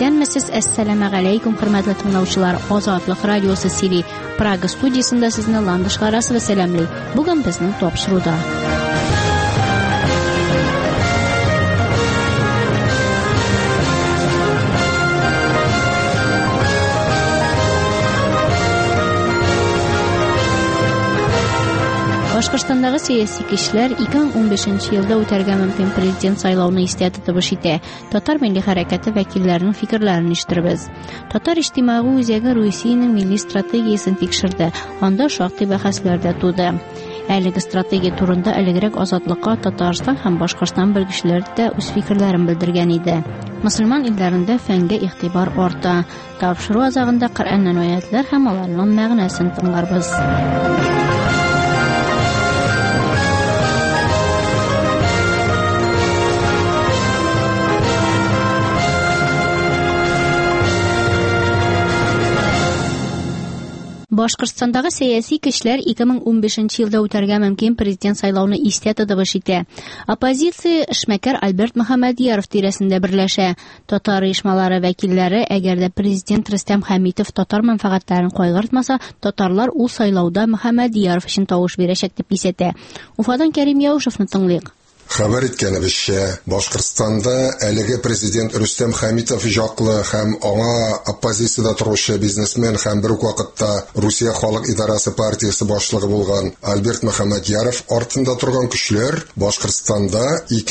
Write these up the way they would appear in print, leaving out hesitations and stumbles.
Исәнмесез, әссәламу алейкум, хөрмәтле тыңлаучылар. Азатлык радиосы Сири Прага студиясында сезне Ландыш Гарасы сәламлый. Бүген безнең тапшыруда. Башкортстандагы сәяси кешеләр 2015 елда үтәргә мөмкин президент сайлауны истә тотып итә. Татар милли хәрәкәте вәкилләренең фикерләрен ишеттербез. Татар иҗтимагый үзәге Русиянең милли стратегиясен тикшерде. Анда шактый бәхәсләр дә туды. Әлеге стратегия турында элегрәк Азатлыкка Татарстан һәм Башкортстан белгечләре дә үз фикерләрен белдергән иде. Мөселман илләрендә фәнгә игътибар арта. Тапшыру азагында Коръәннән аятлар һәм аларның мәгънәсен тыңларбыз. Башкортстандагы сәяси кешеләр 2015 елда үтәргә мөмкин президент сайлауны истә тотып итә. Оппозиция эшмәкәр Альберт Мөхәммәдияров тирәсендә берләшә. Татар оешмалары вәкилләре, әгәр дә президент Рөстәм Хәмитов татар мәнфәгатьләрен кайгыртмаса, татарлар ул сайлауда Мөхәммәдияров өчен тавыш бирәчәк дип исәтә. Уфадан Кәрим Яушевны тыңлыйк. Хәбәр иткәнебезчә, Башкортстанда әлеге президент Рөстәм Хәмитов яклы һәм аңа оппозициядә торучы бизнесмен һәм бер үк вакытта Русия халык идарәсе партиясе башлыгы булган Альберт Мөхәммәдияров артында торган көчләр Башкортстанда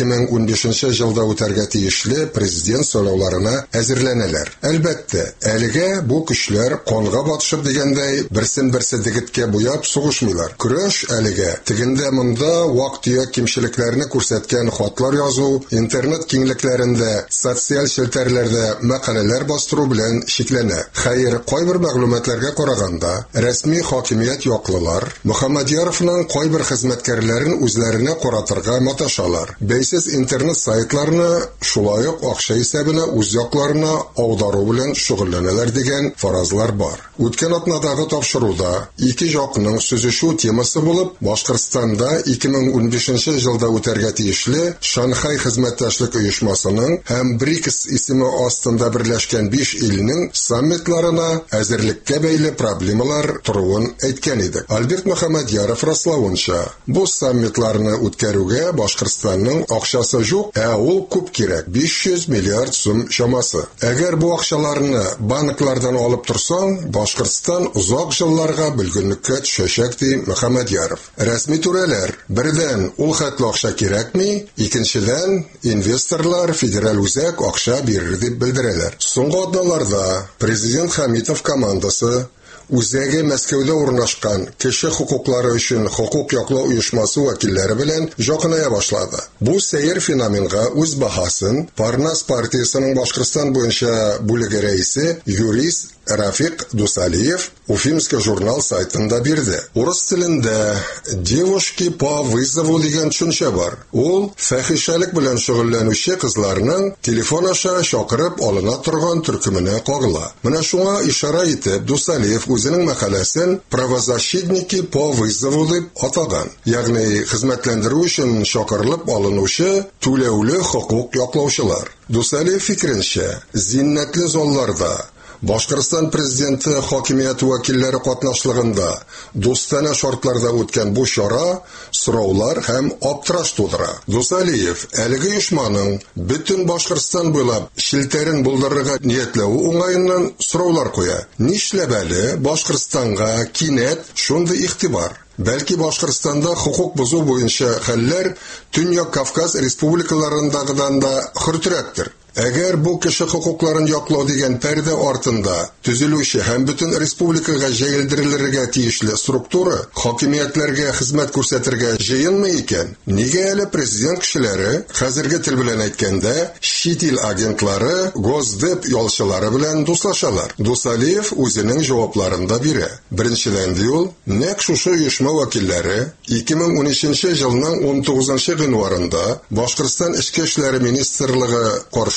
2015 елда үтәргә тиешле президент сайлауларына әзерләнәләр. Әлбәттә, әлегә бу көчләр канга батышып дигәндәй берсен-берсе дигеткә буяп сугышмыйлар. Көрәш әлегә тегендә монда вак-төяк кимчелекләрне күрсәткән хатлар язу, интернет киңлекләрендә, социаль челтәрләрдә мәкаләләр бастыру белән шикләнә. Хәер, кайбер мәгълүматларга караганда, рәсми хакимият яклылар Мөхәммәдияровның кайбер хезмәткәрләрен үзләренә каратырга маташалар. Бәйсез интернет сайтларны шулай ук акча исәбенә үз якларына аудару белән шөгыльләнәләр дигән фаразлар бар. Үткән атнадагы тапшыруда ике якның сүзешү темасы булып, Башкортстанда 2015 елда үтәргә тиешле Шанхай хезмәттәшлек оешмасының һәм БРИКС исеме астында берләшкән 5 илнең саммитларына әзерлеккә бәйле проблемалар торуын әйткән иде. Альберт Мөхәммәдияров раславынча, бу саммитларны үткәрүгә Башкортстанның акчасы юк, ә ул күп кирәк, 500 миллиард сум чамасы. Әгәр бу акчаларны банклардан алып торсаң, Башкортстан узак елларга белгенлеккә төшәчәк ди Мөхәммәдияров. Рәсми түрәләр бердән ул хәтле акча кирәкми, икенчедән инвесторлар федераль үзәк акча бирер дип белдерәләр. Соңгы атналарда президент Хәмитов командасы үзәге Мәскәүдә урнашкан кеше хукуклары өчен хукук яклау оешмасы вәкилләре белән якыная башлады. Бу сәер феноменга үз баһасын Парнас партиясының Башкортстан буенча бүлеге рәисе юрист Рафик Дусалиев Уфимский журнал сайтында бирде. Урыс телендә девушки по вызову дигән төшенчә бар. Ул фәхишәлек белән шөгыльләнүче кызларның телефон аша чакырып алына торган төркеменә кагыла. Менә шуңа ишара итеп Дусалиев үзенең мәкаләсен правозащитники по вызову дип атаган. Ягъни хезмәтләндерү өчен чакырылып алынучы түләүле хукук яклаучылар. Дусалиев фикеренчә, зиннәтле залларда Башкортстан президенты хакимияте вәкилләре катнашлыгында дустана шартларда үткән бу чара сораулар һәм аптыраш тудыра. Дусалиев әлеге оешманың бөтен Башкортстан буйлап шелтәрен булдырырга ниятләве уңаеннан сораулар куя. Нишләп әле Башкортстанга кинәт шундый игътибар? Бәлки Башкортстанда хукук бозу буенча хәлләр Төньяк Кавказ республикаларындагыдан да хөртүрәктер. Әгәр бу кеше хукукларын яклау дигән пәрдә артында төзелүче һәм бөтен республикага җәелдерелергә тиешле структура хакимиятләргә хезмәт күрсәтергә җыенмый икән, нигә әле президент кешеләре хәзерге тел белән әйткәндә чит ил агентлары, Госдеп ялчылары белән дуслашалар? Дусалиев үзенең җавапларында бирә. Беренчедән ди ул, нәкъ шушы оешма вәкилләре 2013 елның 19 гыйнварында Башкортстан эчке эшләре министрлыгы каршы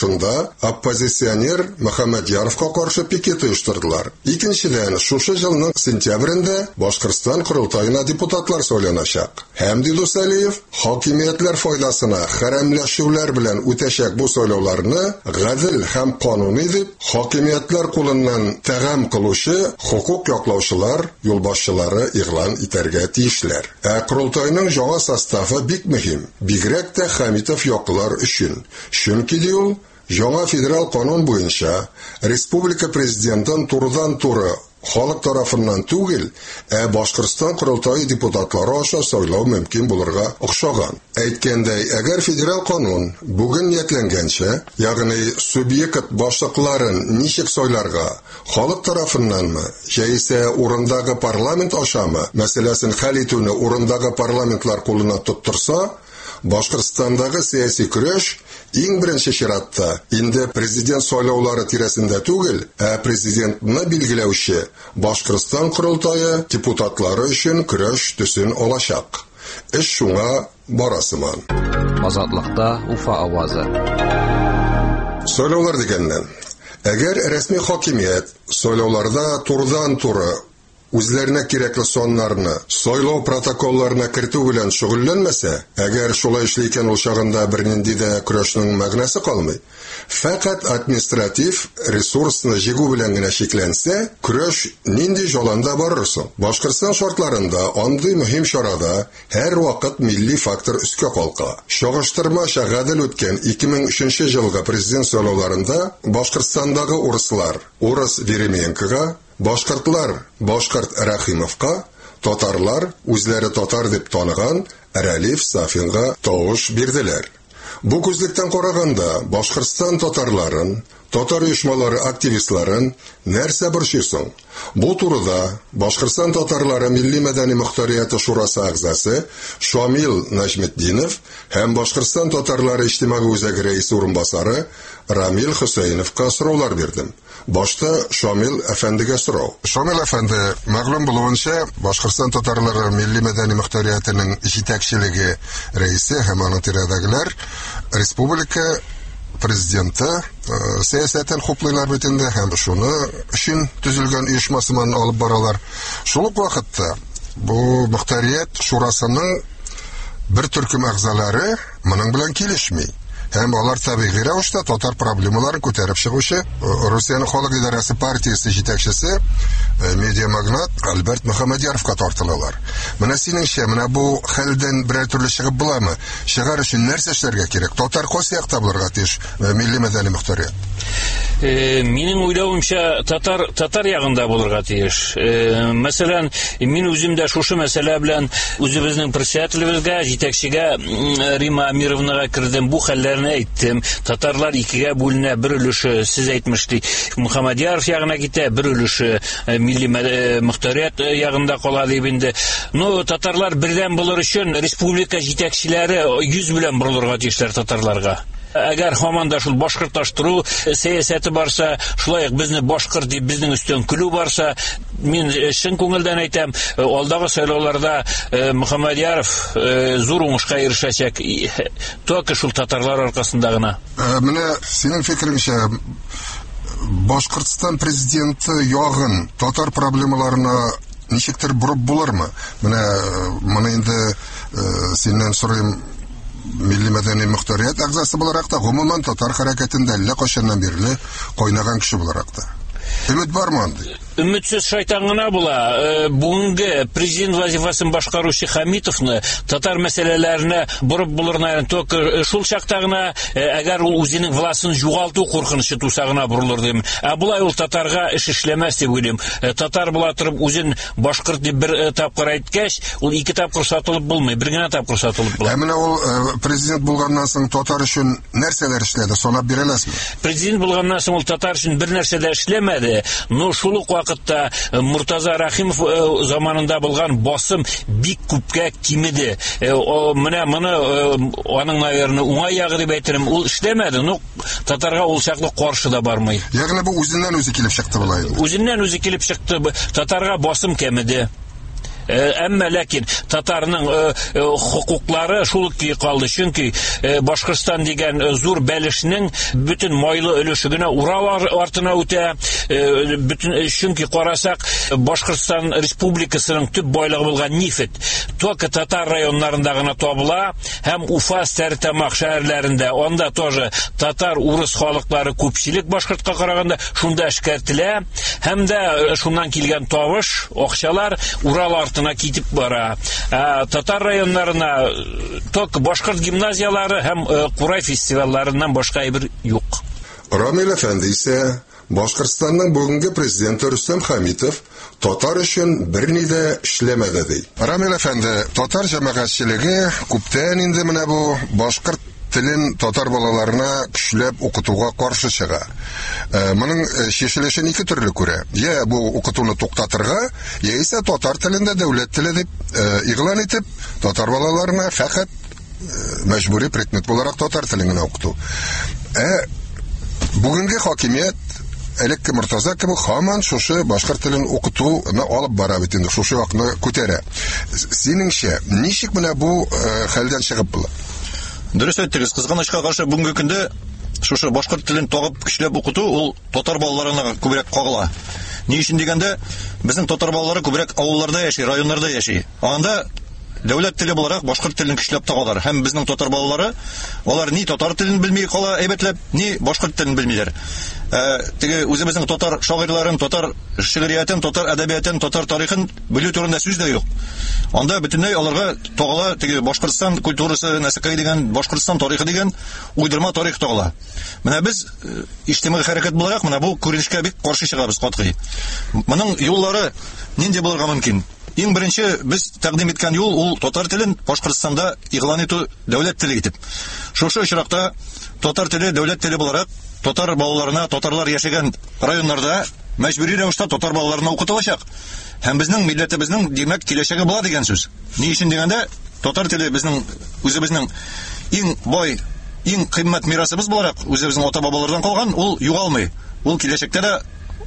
Шунда оппозиционер Мөхәммәдияровка каршы пикет оештырдылар. Икенчедән, шушы елның сентябрендә Башкортстан Курултаена депутатлар сайланачак. Һәм Дидус Алиев хакимиятләр файдасына хәрәмләшүләр белән үтәчәк бу сайлауларны гадел һәм кануни дип хакимиятләр кулыннан тәгъим кылучы хукук яклаучылар, юлбашчылары игълан итәргә тиешләр. Курултайның яңа составы бик мөһим, бигрәк тә Хәмитов яклылар өчен. Чөнки ул яңа федераль канун буенча республика президентын турыдан-туры халык тарафыннан түгел, Башкортстан Курултайы депутатлары аша сайлау мөмкин булырга охшаган. Әйткәндәй, әгәр федераль канун бүген ниятләнгәнчә, ягъни субъект башлыкларын ничек сайларга, халык тарафыннанмы, яисә урындагы парламент ашамы, мәсьәләсен хәл итүне урындагы парламентлар кулына тоттырса, Башкортстандагы сияси көрәш иң беренче чиратта инде президент сайлаулары тирәсендә түгел, президентны билгеләүче Башкортстан Курултайы депутатлары өчен көрәш төсен алачак. Эш шуңа барасыман. Азатлыкта Уфа авазы. Сайлаулар дигәннән, әгәр рәсми хакимият сайлауларда турыдан-туры үзләренә кирәкле соннарны сайлау протоколларына кертү белән шөгыльләнмәсә, әгәр шулай эшли икән ул чагында бернинди дә көрәшнең мәгънәсе калмый. Фәкать административ ресурсны җигү белән генә шикләнсә, көрәш нинди җаланда барыр соң? Башкортстан шартларында андый мөһим чарада һәр вакыт милли фактор үскә калка. Чагыштырмача гадел үткән 2003 елгы президент сайлауларында Башкортстандагы урыслар Урыс Веременкога, башкортлар Башкорт Рахимовка, татарлар үзләре татар дип таныган Рәлиф Сафинга тавыш бирделәр. Бу күзлектән караганда Башкортстан татарларын, татар оешмалары активистларын нәрсә борчыйсың? Бу турыда Башкортстан татарлары милли мәдәни мөхтәрияте шурасы әгъзасы Шамил Нәҗметдинов һәм Башкортстан татарлары иҗтимагый үзәге рәисе урынбасары Рамил Хөсәйновка сораулар бирдем. Башта Шамил әфәндегә сорау. Шамил әфәнде, мәгълүм булуынча, Башкортстан татарлары милли мәдәни мөхтәриятенең җитәкчелеге рәисе һәм аның тирәдәгеләр республика президенты сәясәтен хуплыйлар бит инде һәм шуны өчен төзелгән оешмасыман алып баралар. Шул ук вакытта бу мөхтәрият шурасының бер төркем әгъзалары моның белән килешми. Һәм алар табигый рәвештә татар проблемаларын күтәреп чыгучы Русияның халык идарәсе партиясе җитәкчесе медиамагнат Альберт Мөхәммәдияровка тартылалар. Менә синеңчә, менә бу хәлдән берәр төрле чыгып буламы? Чыгар өчен нәрсә эшләргә кирәк? Татар кайсы якта булырга тиеш милли мәдәни мөхтәрият? Минем уйлавымча, татар ягында булырга тиеш. Мәсәлән, мин үзем дә шушы мәсьәлә белән үзебезнең председателебезгә, җитәкчегә Рима Амировнага кирдем, бу хәлләрне әйттем. Татарлар икегә бүленә, бер өлеше сез әйтмешли Мөхәммәдияров ягына китә, бер өлеше милли мөхтәрият ягында кала дип инде. Ну, татарлар бердән булыр өчен республика җитәкчеләре 100 белән бурылырга тиешләр татарларга. Әгәр һаман да шул башкортлаштыру сәясәте барса, шулай безне башкорт дип безнең өстен көлү барса, мин чын күңелдән әйтәм, алдагы сайлауларда Мөхәммәдияров зур уңышка ирешәчәк, только шул татарлар аркасында гына. Менә синең фикереңчә, Башкортстан президенты ягын татар проблемаларына ничектер бурып булырмы? Менә инде синнән сорыйм, милли мәдәни мөхтәрият әгъзасы буларак та, гомумән татар хәрәкәтендә әллә кайчаннан бирле кайнаган кеше буларак та. Өмет бармы андый? Өметсез шайтан гына була. Бүгенге президент вазифасын башкаручы Хәмитовны татар мәсьәләләренә бурып булырына, только шул чакта гына, әгәр ул үзенең власын югалту куркынышы туса гына бурылыр дим. Булай ул татарга эш эшләмәс дип уйлыйм. Татар була торып үзен башкорт дип бер тапкыр әйткәч, ул 2 тапкыр сатылып булмый, бер генә тапкыр сатылып була. Менә ул президент булганнан соң татар өчен нәрсәләр эшләде, санап бирәләсме? Президент булганнан соң ул татар өчен бер нәрсә дә эшләмәде. Ну, шул ук вакытта Муртаза Рахимов заманында булган басым бик күпкә кимеде. Менә моны аның наверное уңай ягы дип әйтерем, ул эшләмәде. Ну, татарга ул чаклы каршы да бармый. Ягъни бу үзеннән үзе килеп чыкты булай. Үзеннән үзе килеп чыкты. Татарга басым кемеде. Әмма ләкин татарның хокуклары шул ук калды, чөнки Башкортстан дигән зур бәлешнең бөтен майлы өлеше генә Урал артына үтә. Чөнки карасак, Башкортстан Республикасының төп байлыгы булган нефт только татар районнарында гына табыла, һәм Уфа, Стәрлетамак шәһәрләрендә, анда тоже татар, урыс халыклары күпчелек башкортка караганда, шунда эшкәртелә, һәм дә шуннан килгән тавыш, акчалар Урал артына китеп бара. Татар районнарына только башкорт гимназиялары һәм Курай фестивальләреннән башка әйбер юк. Рамил әфәнде исә Башкортстанның бүгенге президенты Рөстәм Хәмитов татар өчен берни дә эшләмәде ди. Рамил әфәнде, татар җәмәгатьчелеге күптән инде менә бу башкорт телен татар балаларына көчләп укытуга каршы чыга. Моның чишелешен ике төрле күрә. Я бу укытуны туктатырга, яисә татар телендә дәүләт теле дип игълан итеп, татар балаларына фақат мәҗбүри предмет буларак татар телен генә укыту. Бүгенге хакимият элекке Муртаза кебек һаман шушы башкорт телен укытуны алып бара бит инде, шушы вакытны күтәрә. Синеңчә, ничек менә бу хәлдән чыгып була? Дөрес әйттегез, кызганычка каршы бүгенге көндә шушы башкорт телен тагып көчләп укыту ул татар балаларына күбрәк кагыла. Ни өчен дигәндә, безнең татар балалары күбрәк авылларда яши, районнарда яши. Анда дәүләт теле буларак башкорт телен көчләп тагалар. Һәм безнең татар балалары, алар ни татар телен белми кала әйбәтләп, ни башкорт телен белмиләр. Теге үзебезнең татар шагыйрьләрен, татар шигъриятен, татар әдәбиятен, татар тарихын белү турында сүз дә юк. Анда бөтенләй аларга тагыла теге Башкортстан культурасы, Нәсәкәй дигән, Башкортстан тарихы дигән уйдырма тарих тагыла. Менә без иҗтимагый хәрәкәт буларак менә бу күренешкә бик каршы чыгабыз катгый. Моның юллары нинди булырга мөмкин? Иң беренче без тәкъдим иткән юл ул татар телен Башкортстанда игълан итү дәүләт теле итеп. Шушы очракта татар теле дәүләт теле буларак татар балаларына, татарлар яшәгән районнарда мәҗбүри рәвештә татар балаларына укытылачак. Һәм безнең милләтебезнең димәк киләчәге була дигән сүз. Ни өчен дигәндә, татар теле безнең үзебезнең иң бай, иң кыйммәт мирасыбыз буларак, үзебезнең ата-бабалардан калган, ул югалмый. Ул киләчәктә дә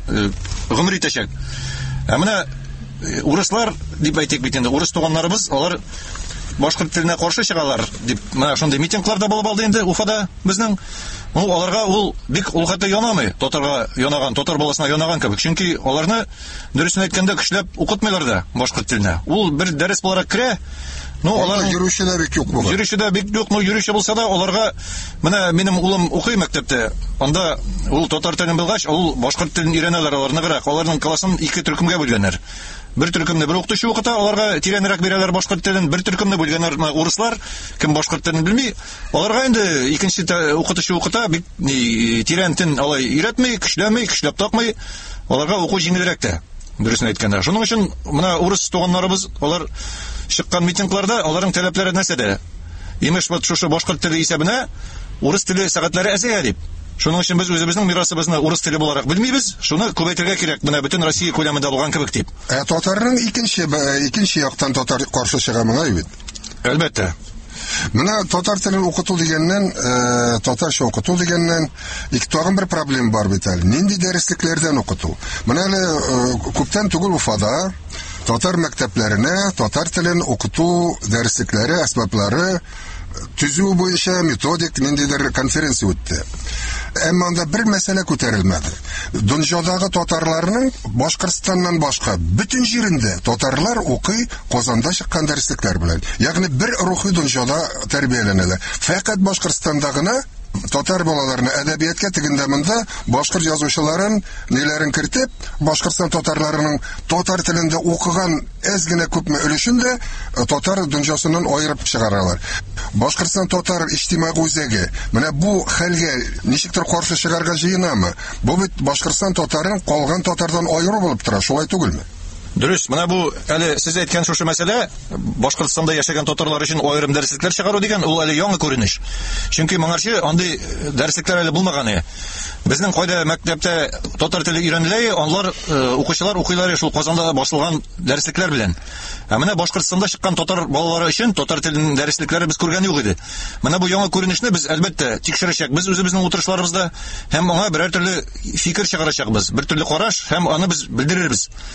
гомер итәчәк. Менә урыслар дип әйтик бит инде, урыс туганнарыбыз, алар башкорт теленә каршы чыгалар дип, менә шундый митингларда булып алды инде Уфада безнең. Аларга ул бик улхаты янамый, татарга янаган, татар баласына янаган кебек. Чөнки аларны дөресен әйткәндә көчләп укытмыйлар да башкорт теленә. Ул бер дәрес буларак керә. Алар йөрүчеләр бик юк булган. Йөрүчедә бик юк, йөрүче булса да аларга, менә минем улым укый мәктәптә. Анда ул татар телен белгач, ул башкорт телен өйрәнәләр аларныграк. Аларның классын ике төркемгә бүлгәннәр. Бер төркемне бер укытучы укыта, аларга тирәнрәк бирәләр башкорт телен, бер төркемне бүлгәннәр урыслар, кем башкорт телен белми. Аларга инде икенче укытучы укыта, бик тирәнтен алай өйрәтмәй, көчләп такмый. Аларга уку җиңелрәк тә, дөресен әйткәндә. Шуның өчен менә урыс туганнарыбыз, алар чыккан митингларда аларның таләпләре нәрсәдә? Имеш шушы башкорт теле исәбенә урыс теле сәгатьләре әзәя дип. Шуның өчен без үзебезнең мирасыбызны урыс теле буларак белмибез. Шуны күбәйтергә кирәк, менә бөтен Россия күләмендә булган кебек дип. Татарның икенче яктан татар каршы чыга моңа бит. Әлбәттә. Менә татар телен укыту дигәннән, татарча укыту дигәннән тагын бер проблема бар бит әле. Нинди дәреслекләрдән укыту? Менә күптән түгел Уфада татар мәктәпләренә татар телен укыту дәреслекләре, әсбаплары төзү буенча методик ниндидер конференция үтте. Әмма анда бер мәсьәлә күтәрелмәде. Дөньядагы татарларның Башкортстаннан башка бөтен җирендә татарлар укый Казанда чыккан дәреслекләр белән. Ягъни бер рухи дөньяда тәрбияләнәләр. Фәкать Башкортстанда гына татар балаларына әдәбиятка тегендә монда башкорт язучыларын ниләрен кертеп, Башкортстан татарларының татар телендә укыган әз генә күпме өлешендә татар дөньясыннан аерып чыгаралар. Башкортстан татар иҗтимагый үзәге менә бу хәлгә ничектер каршы чыгарга җыенамы? Бу бит Башкортстан татарын калган татардан аеру булып тора, шулай түгелме? Дөрес, менә бу әле сез әйткән шушы мәсьәлә Башкортстанда яшәгән татарлар өчен аерым дәреслекләр чыгару дигән, ул әле яңа күренеш. Чөнки моңарчы андый дәреслекләр әле булмаган. Безнең кайда мәктәптә татар теле өйрәнелә, алар укучылар укыйлар шул Казанда башлаган дәреслекләр белән. Менә Башкортстанда чыккан татар балалары өчен татар теленең дәреслекләре без күргән юк иде. Менә бу яңа күренешне без әлбәттә тикшерәчәк. Без үзебезнең утырышларыбызда һәм аңа берәр төрле фикер чыгарачакбыз, бер төрле караш һәм аны без белдерербез.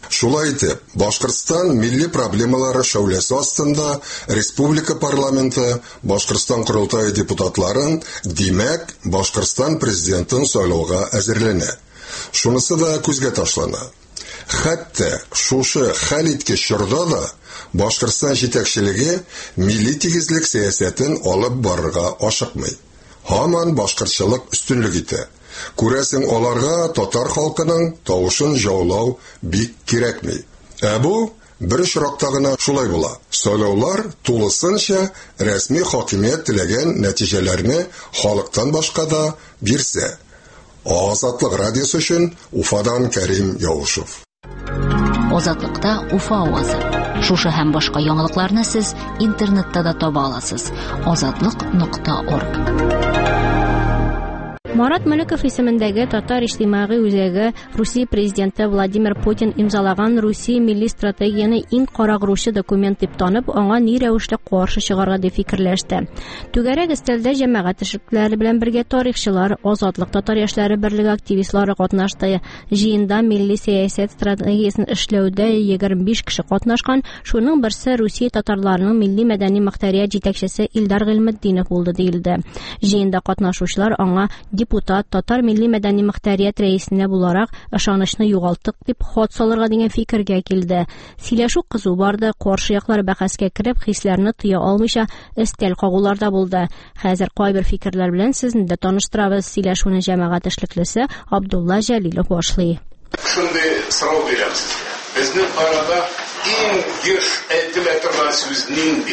Шулай итеп, Башкортстан милли проблемалары шәүләсе астында республика парламенты Башкортстан Курултайы депутатларын, димәк, Башкортстан президентын сайлауга әзерләнә. Шунысы да күзгә ташлана. Хәтта шушы хәл иткеч чорда да Башкортстан җитәкчелеге милли тигезлек сәясәтен алып барырга ашыкмый. Һаман башкортчылык өстенлек итә. Күрәсең, аларга татар халкының тавышын жаулау бик кирәкми. Бу бер очракта гына шулай була. Сайлаулар тулысынча рәсми хакимият теләгән нәтиҗәләрне халыктан башка да бирсә. Азатлык радиосы өчен Уфадан Кәрим Яушев. Азатлыкта Уфа авазы. Шушы һәм башка яңалыкларны сез интернетта да таба аласыз. Azatlyk.org. Марат Мөлеков исемендәге татар иҗтимагый үзәге Русия президенты Владимир Путин имзалаган Русия милли стратегияны иң карагыручы документ дип танып, аңа ни рәвешле каршы чыгарга дип фикерләште. Түгәрәк өстәлдә җәмәгать эшлекләре белән бергә тарихчылар, Азатлык татар яшьләре берлеге активистлары катнашты. Җыенда милли сәясәт стратегиясын эшләүдә 25 кеше катнашкан, шуның берсе Русия татарларының милли мәдәни мөхтәрия җитәкчесе Илдар Гыйлметдинов булды диелде. Җыенда катнашучылар аңа депутат татар милли мәдәни мөхтәрият рәисенә буларак ышанычны югалтык дип хат салырга дигән фикергә килде. Сөйләшү кызу барды, каршы яклар бәхәскә кереп, хисләрне тыя алмыйча өстәл кагуларда булды. Хәзер кайбер фикерләр белән сезне дә таныштырабыз. Сөйләшүне җәмәгать эшлеклесе Абдулла Җәлилов башлый. Шундый сорау бирәм сезгә. Безнең арада иң еш әйтелә торган сүз нинди?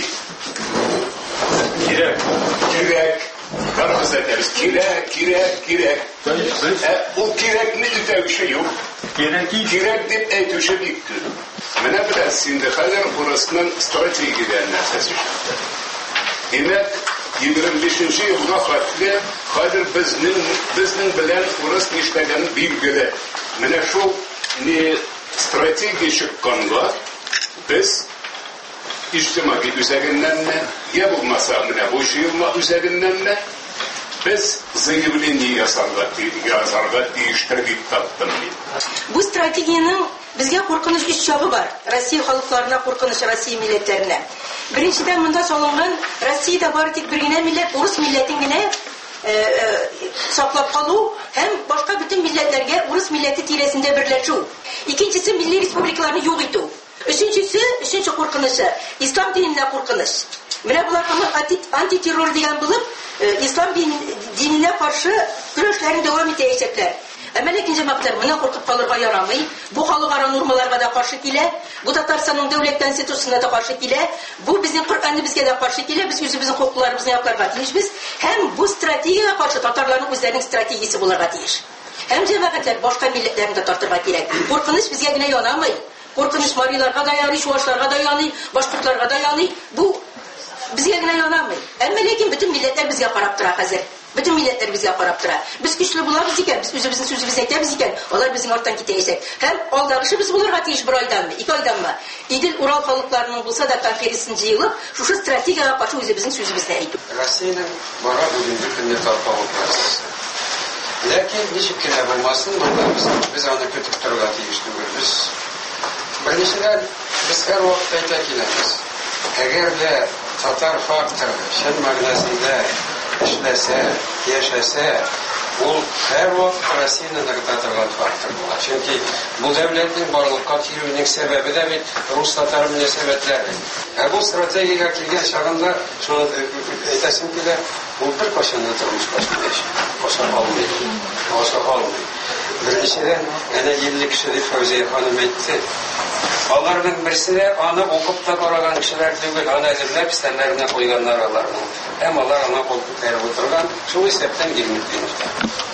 Кирәк. Карабыз әйтәбез, кирәк. Ул кирәкне үтәүче юк. Кирәк дип әйтүче бик күп. Менә беләсез инде, хәзер бурысның стратегиядән нәрсәсе чыкты. Димәк, 25-нче елга хәтле хәзер безнең белән урыс нишләгән билгеле. Менә шул стратегия чыкканга біз иҗтимагый үзәгеннән я булмаса менә бу җыелма үзәгеннән без заявление ясарга тиештер дип таптым мин. Бу стратегияның безгә куркыныч үч чагы бар. Россия халыкларына куркыныч, Россия милләтләренә. Беренчедән монда салынган Россиядә бары тик бер генә милләт, урыс милләтен генә саклап калу һәм башка бөтен милләтләргә урыс милләте тирәсендә берләшү. Икенчесе милли республикаларны юк итү. Üçüncü korkunuşu, İslam dinine korkunuş. Менә булар антитеррор дигән булып, ислам диненә каршы көрәшләрне дәвам итәчәкләр. Әмма ләкин җәмәгатьләр моны куркып калырга ярамый. Бу халыкара нормаларга да каршы килә, бу Татарстанның дәүләт конституциясына да каршы килә, бу безнең Коръәнне безгә дә каршы килә, без үзебезнең хукукларыбызны якларга тиешбез. Һәм бу стратегиягә каршы татарларның үзләренең стратегиясе булырга тиеш. Һәм җәмәгатьләр башка милләтләрне дә тартырга кирәк. Куркыныч безгә генә янамый. Куркыныч мариларга да яный, шуашларга да яный, башкортларга да яный. Бу безгә генә янамый. Әмма ләкин бөтен милләтләр безгә карап тора хәзер. Бөтен милләтләр безгә карап тора. Без көчле булабыз икән, без үзебезнең сүзебезне әйтәбез икән, алар безнең арттан китәчәк. Һәм алдагышыбыз булырга тиеш 1 айданмы, 2 айданмы. Идел Урал халыкларының булса да конференциясын җыелып, шушы стратегияга каршы үзебезнең сүзебезне әйтү. Россиянең бара бүгенге көндә тарпалыкларсыз. Ләкин ничек кенә булмасын, без аны көтеп торырга тиеш түгел. Беренчедән, без һәр вакыт әйтә киләбез. Әгәр дә татар факторы чын мәгънәсендә эшләсә, яшәсә, ул һәр вакыт Россияны ныгыта торган фактор була. Чөнки бу дәүләтнең барлыкка килүенең сәбәбе дә бит рус-татар мөнәсәбәтләре. Бу стратегиягә килгән чагында шуны әйтәсем килә, ул бер кашан да тормышка алмый. Беренчедән, әнә 50 кеше дип Фәүзия ханым әйтте. Аларның берсе аны укып та караган кешеләр түгел, аны әзерләп стәннәренә куйганнар аларның. Һәм алар аны кул күтәреп утырган, шул исәптән Гыйлметдиновта.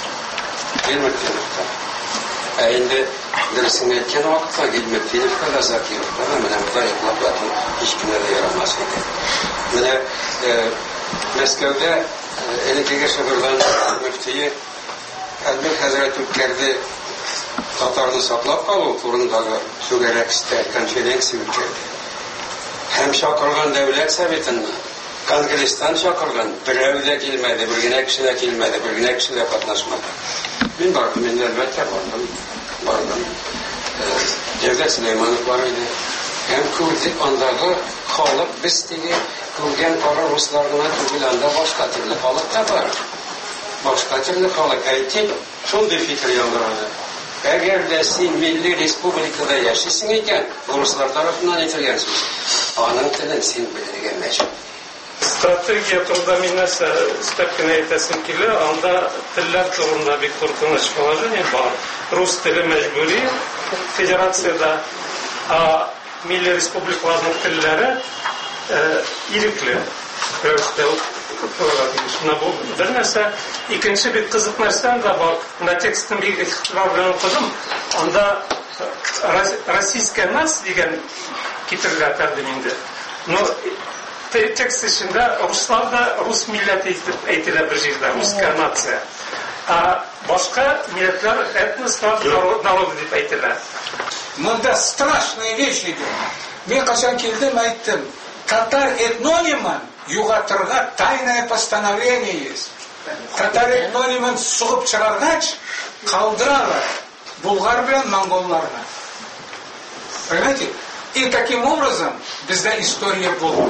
Инде дөресен әйткән вакытта Гыйлметдиновка да Закировка да менә булар яклап яту һич кенә дә ярамас иде. Менә Мәскәүдә элекеге шәһәрдән мөфтие Әлбәт хәзрәт үткәрде татарны саклап калу турындагы түгәрәк истә конференция үткәрде. Һәм чакырган дәүләт советын Конгресстан чакырган, берәү дә килмәде, бер генә кеше дә килмәде, бер генә кеше дә катнашмады. Мин бардым, әлбәттә бардым. Cevdet Süleymanov var idi. Hem gördük andagı halk biz diye görgen kara Ruslarına tügülende başka türlü halk da var. Başka türlü halk aytip şunday fikir yandıradı. Eğer de sen Milli Respublikada yaşasın iken Ruslar tarafından etilgensiz. Anın tilin sen bilirgen mecbur. Strategiya turunda minnes stepkine etesin kili, anda tiller turunda bir korkunç положение var. Rus tili mecburi, federasyada Milli Respublikalarının tilleri irikli. Şuna bu bir нәрсе. İkinci bir kızık нәрсем de var. Na tekstin bir ihtilaf bilen okudum. Anda Российская нас деген kitirilер tercüminde. Tekst içinde Ruslar da Rus milleti eğitilir bir şeyde, Ruska natsiya. Başka milletler etnoslar, народы deyip eğitilir. Mında страшная вещь idi. Ben kaçan keldim aytdım. Tatar etnonimin yugatırga tayное постановление есть. Tatar etnonimin suğup çıkargaç kaldırarlar. Bulgar bilen Mongollarına. Понимаете? И таким образом bizde история была.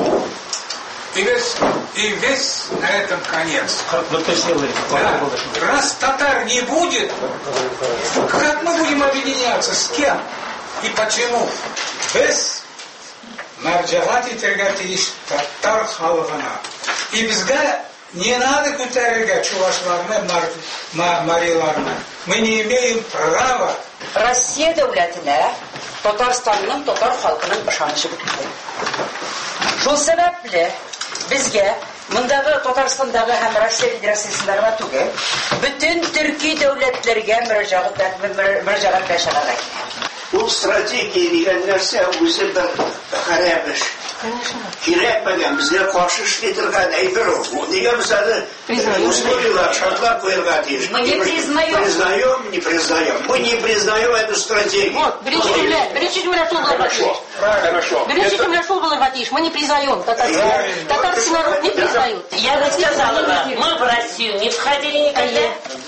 И весь на этом конец. Да. Раз татар не будет, как мы будем объединяться? С кем? И почему? Без марджагати тергатиш татар халыгына. И bizga не надо көтәрергә чувашларны, мариларны. Мы не имеем права. Россия дәүләтенә Татарстанның татар халкының ышанышы бетте. Шул сәбәпле безгә мондагы Татарстандагы һәм Россия Федерациясендә түгел, бөтен төрки дәүләтләргә мөрәҗәгать эшләргә. Ул стратегия дигән нәрсә үзе бер хәрәбеш. Кирәкмәгән безгә каршы эшләтергән әйбер ул. Нигә без әле условиялар, шартлар куярга тиеш? Мы не признаем. Признаем, не признаем. Мы не признаем эту стратегию. Вот, беречь земля шул булырга. Хорошо. Беречь земля шул булырга тиеш. Мы не признаем. Татарский народ не признают. Я бы сказала, мы в Россию не входили никогда.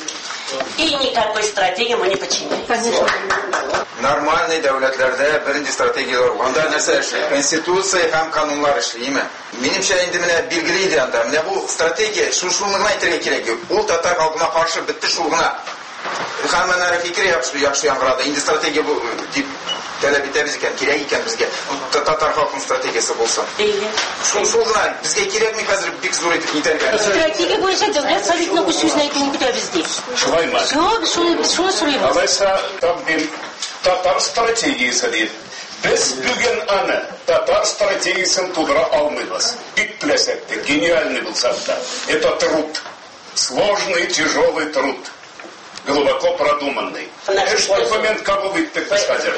И никакой стратегии мы не подчинялись. Нормальный дәүләтләрдә беренче стратегиялар бар. Анда нәрсә эшләй? Конституция һәм канунлар эшлейме? Минемчә инде менә билгеле иде анда. Менә бу стратегия шушылны гына әйтергә кирәк. Ул татар халкына каршы бетте шул гына. Һәммәләре фикер яхшы яңгырады. Инде стратегия бу дип таләп итәбез икән, кирәк икән безгә. Татар халкының стратегиясе булсын. Шул гына безгә кирәкми хәзер бик зур итеп итәргә. Стратегия буенча дәүләт советының үз-үзенә әйтүен көтәбез ди. Шулаймы? Шуны сорыйбыз. Алайса там бир татар стратегиясе дейт. Без бүген аны татар стратегиясын тудыра алмыйбыз. Бик теләсәк тә, гениальный булса да. Это труд. Сложный, тяжелый труд. Глубоко продуманный. Документ кабул иттек хәзер.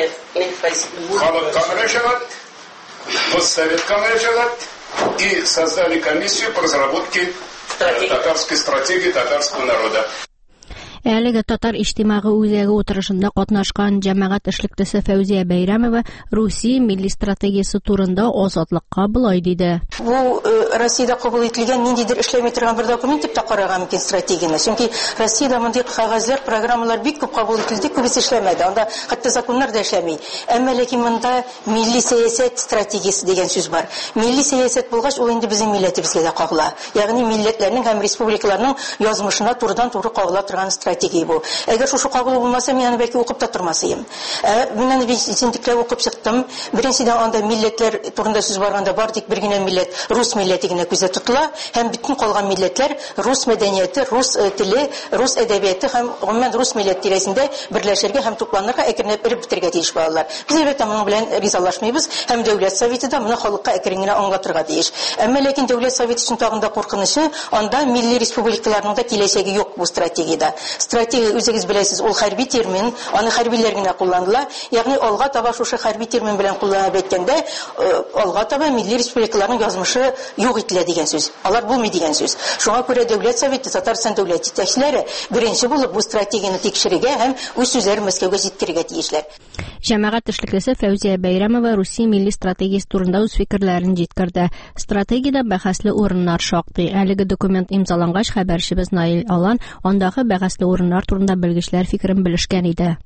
Халыкка мөрәҗәгать, Госсоветка мөрәҗәгать и создали комиссию по разработке татарской стратегии татарского народа. Әлеге татар иҗтимагы үзәге утырышында катнашкан җәмәгать эшлеклесе Фәүзия Бәйрәмова Русия милли стратегиясе турында азатлыкка булай диде. Бу Россиядә кабул ителгән ниндидер эшләмәй торган бер документ дип карарга мөмкин стратегияне. Чөнки Россиядә мондый кагазлар, программалар бик күп кабул ителде, күбесе эшләмәде. Анда хәтта законнар да эшләми. Әмма ләкин монда милли сәясәт стратегиясе дигән сүз бар. Милли сәясәт булгач, ул инде безнең милләтебезгә дә кагыла. Ягъни милләтләрнең һәм республикаларның язмышына турыдан-туры кагыла торган стратегия бу. Әгәр шушы кагылу булмаса, мин аны бәлки укып та тормасым. Мин аны бинтикләп укып чыктым. Беренчедән анда милләтләр турында сүз барганда бар, тик бер генә милләт, рус милләте генә күздә тотыла, һәм бүтән калган милләтләр рус мәдәнияте, рус теле, рус әдәбияты һәм гомумән рус милләт тирәсендә берләшергә һәм тупланырга, әкренләп иреп бетергә тиеш булалар. Без әлбәттә моның белән ризалашмыйбыз, һәм дәүләт советы да моны халыкка әкрен генә аңлатырга тиеш. Әмма ләкин дәүләт советы өчен тагында куркынышы, анда милли республикаларның да киләчәге юк бу стратегиядә. Стратегия үзегез беләсез, ул хәрби термин, аны хәрбиләр генә кулланыла. Ягъни алга таба шушы хәрби термин белән кулланып әйткәндә, алга таба милли республикаларның язмышы юк ителә дигән сүз. Алар булмый дигән сүз. Шуңа күрә дәүләт советы, Татарстан дәүләт җитәкчеләре беренче булып бу стратегияне тикшерергә һәм үз сүзләрен Мәскәүгә җиткерергә тиешләр. Җәмәгать эшлеклесе Фәүзия Бәйрәмова Русия милли стратегиясе турында үз фикерләрен җиткерде. Стратегиядә бәхәсле урыннар шактый. Әлеге документ имзалангач, хәбәрчебез Наил Алан андагы бәхәсле урыннар турында белгечләр фикерен белешкән иде.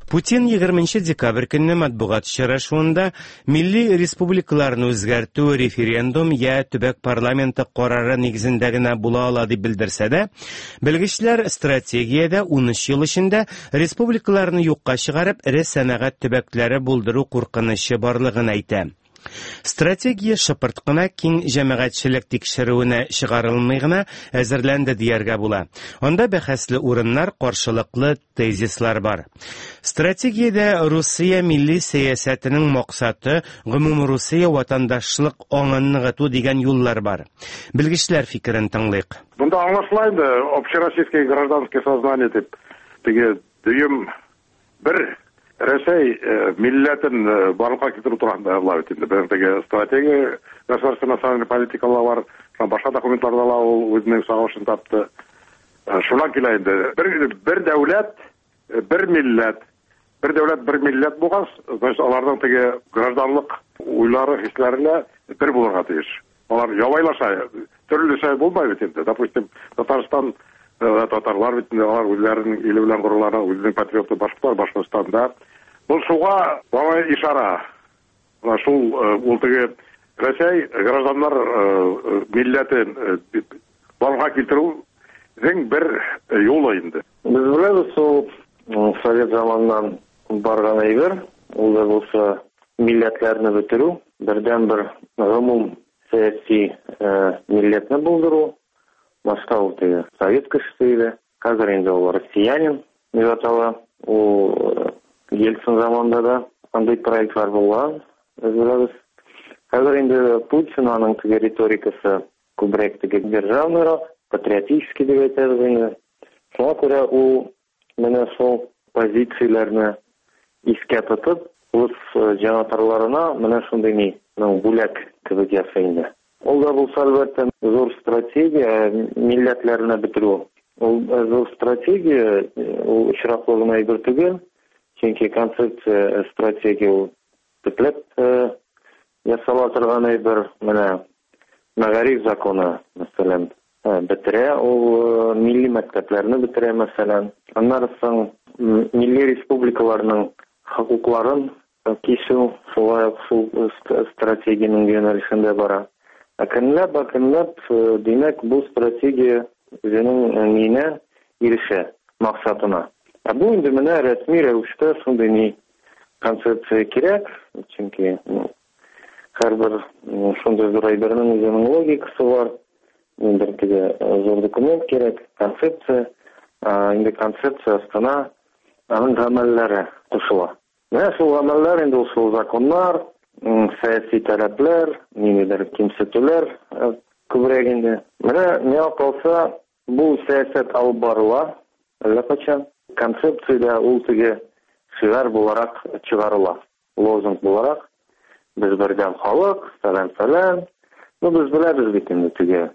Путин 20 декабрь көнне матбугат очрашуында милли республикаларны үзгәртү референдум я төбәк парламенты карары нигезендә генә була ала дип белдерсә дә, белгечләр стратегиядә 13 ел эчендә республикаларны юкка чыгарып, эре сәнәгать төбәкләре булдыру куркынычы барлыгын әйтә. Стратегия шыпырт кына киң җәмәгатьчелек тикшерүенә чыгарылмый гына әзерләнде дияргә була. Анда бәхәсле урыннар, каршылыклы тезислар бар. Стратегиядә Русия милли сәясәтенең максаты гомумрусия ватандашлык аңын ныгыту дигән юллар бар. Белгечләр фикерен тыңлыйк. Бунда аңлашыла инде общероссийское гражданское сознание дип, теге дөем бер Рәсәй милләтен барлыкка китерү турында була бит инде. Бер стратегия, государственная национальная политикалар бар, башка документларда ла ул үзенең сагышын тапты. Шуннан килә инде. Бер дәүләт, бер милләт. Бер дәүләт, бер милләт булгас, значит, аларның теге гражданлык уйлары, хисләре бер булырга тиеш. Алар ябайлаша, төрлесе булмай бит инде. Допустим, Татарстан татарлар бит инде, алар үзләренең иле белән горурлана, үзенең патриоты башкалар Башкортстанда. Бу шуга бала ишара. Шул ул теге Рәсәй гражданнар милләтен барлыкка китерүнең бер юлы инде. Без беләбез, ул Совет заманнан барган әйбер, ул да булса милләтләрне бетерү, бердән-бер гомум сәяси милләтне булдыру. Башка ул теге Совет кешесе иде. Хәзер инде ул россиянин дип атала. Ул Ельцин заманында да андый проектлар булган. Без хәзер инде Путин аның теге риторикасы күбрәк теге державныйрак, патриотический дип әйтәбез инде. Шуңа күрә ул менә шул позицияләрне искә тотып, үз җанатарларына менә шундый бүләк кебек ясый инде. Ул да булса әлбәттә зур стратегия милләтләрне бетерү. Ул зур стратегия, ул очраклы гына әйбер түгел. Чөнки концепция стратегия ул төпләп ясала торган әйбер. Менә Мәгариф законы, мәсәлән, бетерә, ул милли мәктәпләрне бетерә, мәсәлән. Аннан соң милли республикаларның хокукларын кисү, шулай ук стратегияның юнәлешендә бара. Көнләп, димәк, бу стратегия үзенең нинә ирешә максатына. Бу инде менә рәсми рәвештә шундый концепция кирәк, чөнки һәрбер шундый зур әйбернең үзенең логикасы бар. Инде теге зур документ кирәк, концепция. Инде концепция астына аның гамәлләре кушыла. Менә шул гамәлләр инде ул законнар, сәяси таләпләр, ниндидер кимсетүләр күбрәк инде. Менә миңа калса, бу сәясәт алып барыла, әллә концепциядә ул теге шигар буларак чыгарыла, лозунг буларак. Без бердәм халык, фәлән. Без беләбез бит инде теге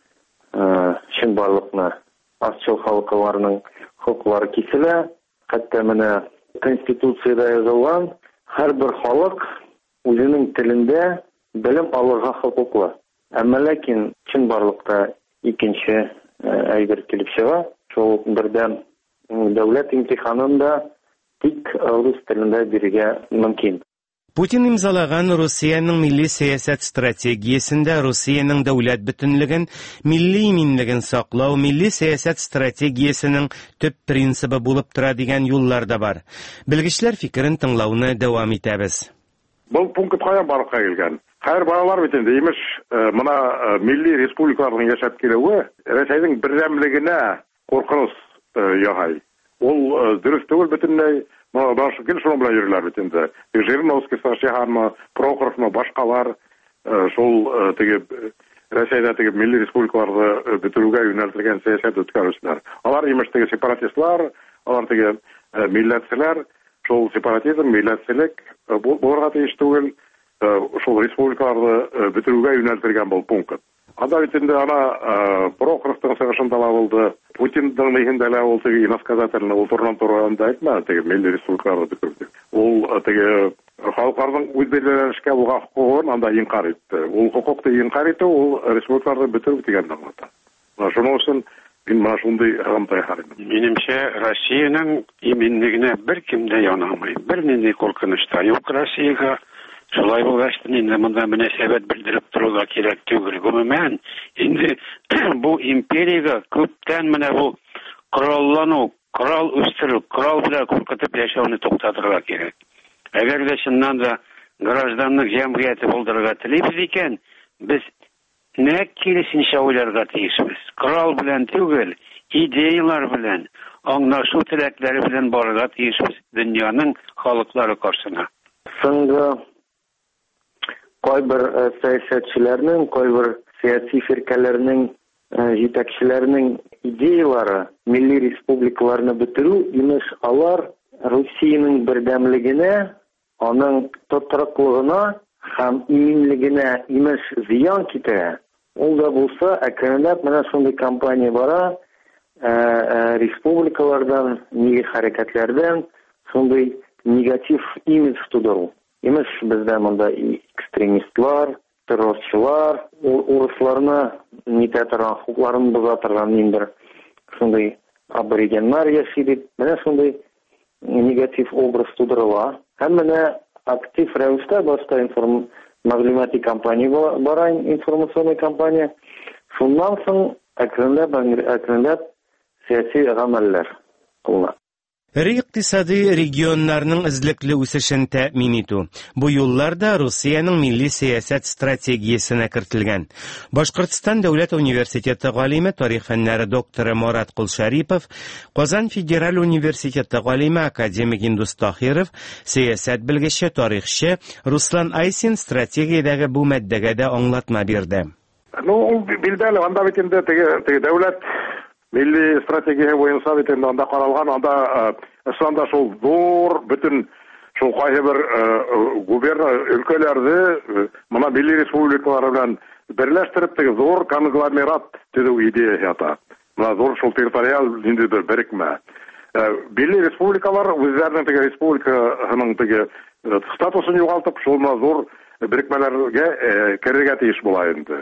чынбарлыкны, азчыл халыкларның хокуклары киселә. Хәтта менә Конституциядә язылган, һәрбер халык үзенең телендә белем алырга хокуклы. Әмма ләкин чынбарлыкта икенче әйбер килеп чыга. Шул бердәм дәүләт имтиханында тик рус телендә бирергә мөмкин. Путин имзалаган Русияның милли сәясәт стратегиясендә Русияның дәүләт бөтенлеген, милли иминлеген саклау, милли сәясәт стратегиясенең төп принцибы булып тора дигән юллар да бар. Белгечләр фикерен тыңлауны дәвам итәбез. Бу пункт каян барып килгән? Һәр балалар бит инде имеш, моны милли республикаларның яшәп килүе Рәсәйнең бердәмлегенә куркыныч ягай. Ул дөрес түгел бөтенләй. Баш гел шуның белән йөриләр бит инде. Жириновский шәһәрме, Прохоровмы, башкалар шул теге Рәсәйдә теге милли республикаларны бетерүгә юнәлтелгән сәясәт үткәрүчеләр. Алар имеш теге сепаратистлар, алар теге милләтчеләр, шул сепаратизм, милләтчелек булырга тиеш түгел, шул республикаларны бетерүгә юнәлтелгән бу пункт. Анда бит инде ана Прохоровның сагышында булды. Путинның нигендә ул теге иносказательный ултырнан турында әйтмә, теге милли республикаларны бетерде. Ул теге халыкларның үз белгечләренә булган хукугын анда инкар итте. Ул хукукты инкар итте, ул республикаларны бетерү дигән аңлата. Шуның өчен Мин моны шундый гамтай харым. Минемчә, Россиянең иминлегенә беркем дә янамый. Бернинди куркыныч та юк Россиягә. Шулай булгач, инде монда мөнәсәбәт белдереп торырга кирәк түгел. Гомумән, инде бу империягә күптән менә бу кораллану, корал үстерү, корал белән куркытып яшәүне туктатырга кирәк. Әгәр дә чыннан да гражданлык җәмгыяте булдырырга телибез икән, без нәкъ киресенчә уйларга тиешбез. Корал белән түгел, идеялар белән, аңлашу теләкләре белән барырга тиешбез дөньяның халыклары каршына. Соңгы кайбер сәясәтчеләрнең, кайбер сияси фиркәләрнең җитәкчеләрнең идеялары милли республикаларны бетерү, имеш алар Россиянең бердәмлегенә, аның тотрыклыгына һәм иминлегенә имеш зыян китерә. Ул да булса, әкренләп менә шундый кампания бара, республикалардан, милли хәрәкәтләрдән шундый негатив имидж тудыру. Имеш бездә монда экстремистлар, террорчылар, урысларны нитә торган, хукларын боза торган ниндер шундый аборигеннар яши дип, менә шундый негатив образ тудырыла. Һәм менә актив рәвештә башта мәгълүмати кампания бара, информационный кампания. Шуннан соң әкренләп сәяси гамәлләр кылына. Икътисади регионнарның эзлекле үсешен тәэмин итү. Бу юлларда Россиянең милли сәясәт стратегиясенә кертелгән. Башкортстан дәүләт университеты галиме, тарих фәннәре докторы Марат Кулшарипов, Казан федераль университеты галиме академик Индус Тахиров, сәясәт белгече, тарихчы Руслан Айсин стратегиядәге бу мәддәгә дә аңлатма бирде. Ул билдәле, анда бит инде теге дәүләт милли стратегия буенча бит инде анда каралган, анда ысанда шул зур бүтән шул кайһы бер губерния өлкәләрне моны милли республикалар белән берләштереп теге зур конгломерат төзү идеясы ята. Моны зур шул территориаль инде бер берекмә. Милли республикалар үзләренең теге республиканың теге статусын югалтып, шул зур берекмәләргә керергә тиеш була инде.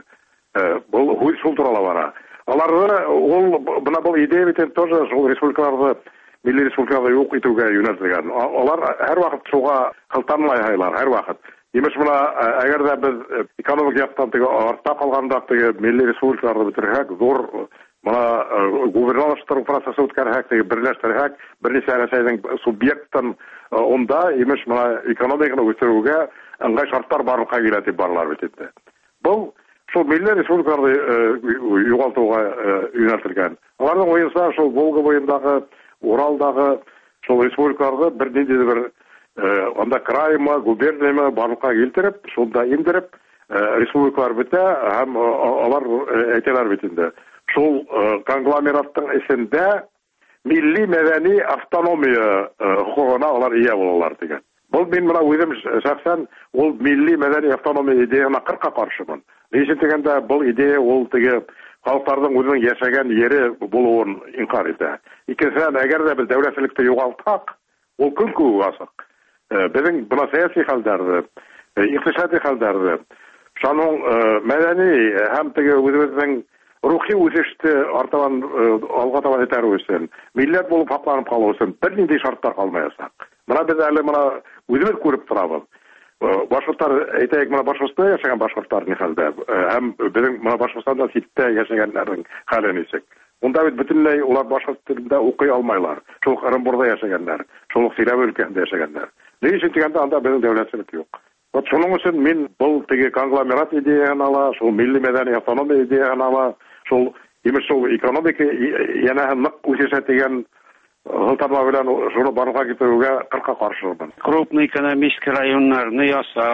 Бу шул турында бара. Аларны бұл идея бит тоже шул республикаларны, милли республикаларны юк итүгә юнәлтелгән. Алар һәр вакыт шуга кылтанмай хайлар, һәр вакыт. Имеш моны әгәр дә без экономик яктан теге артта калганда теге милли республикаларны бетерһәк, зур моны губерналаштыру процессы үткәрһәк, теге берләштерһәк, берничә рәсәйнең субъекттан онда имеш моны экономиканы үстерүгә ыңгай шартлар барлыкка килә дип барлар бит инде. Бу шул милли республикаларны югалтуга юнәлтелгән. Аларның уенса шул Волга буендагы, Уралдагы шул республикаларны бернинди бер анда крайма, губернияме барлыкка килтереп, шунда индереп, республикалар бетә һәм алар әйтәләр бит инде. Шул конгломераттың эчендә милли мәдәни автономия хукугына алар ия булалар дигән. Бу мин менә үзем шәхсән ул милли мәдәни автономия идеясына кырка каршымын. Ничек дигәндә бу идея ул теге халыкларның үзенең яшәгән ере булуын инкар итә. Икенчедән, әгәр дә без дәүләтчелекне югалтсак, ул көн күк асык. Безнең бу сәяси хәлләрне, икътисади хәлләрне, шуның мәдәни һәм теге үзебезнең рухи үсеште артабан алга таба итәр өчен, милләт булып сакланып калу өчен бернинди шартлар калмаячак. Менә без әле моны үзебез күреп торабыз. Башкортлар әйтәйек, менә Башкортстанда яшәгән башкортлар ни хәлдә, һәм безнең менә Башкортстанда ситтә яшәгәннәрнең хәле ничек. Унда бит бөтенләй улар башкорт телендә укый алмайлар. Шул Орынбурда яшәгәннәр, шул Силәбе өлкәсендә яшәгәннәр. Ничек дигәндә анда безнең дәүләтчелек юк. Вот шуның өчен мин бу теге конгломерат идеяны ала, шул милли мәдәни автономия идеяны ала, шул имеш шул экономика яна нык үсешә дигән Гылтарма белән шуны барлыкка китерүгә кырка каршымын. Крупный экономический районнарны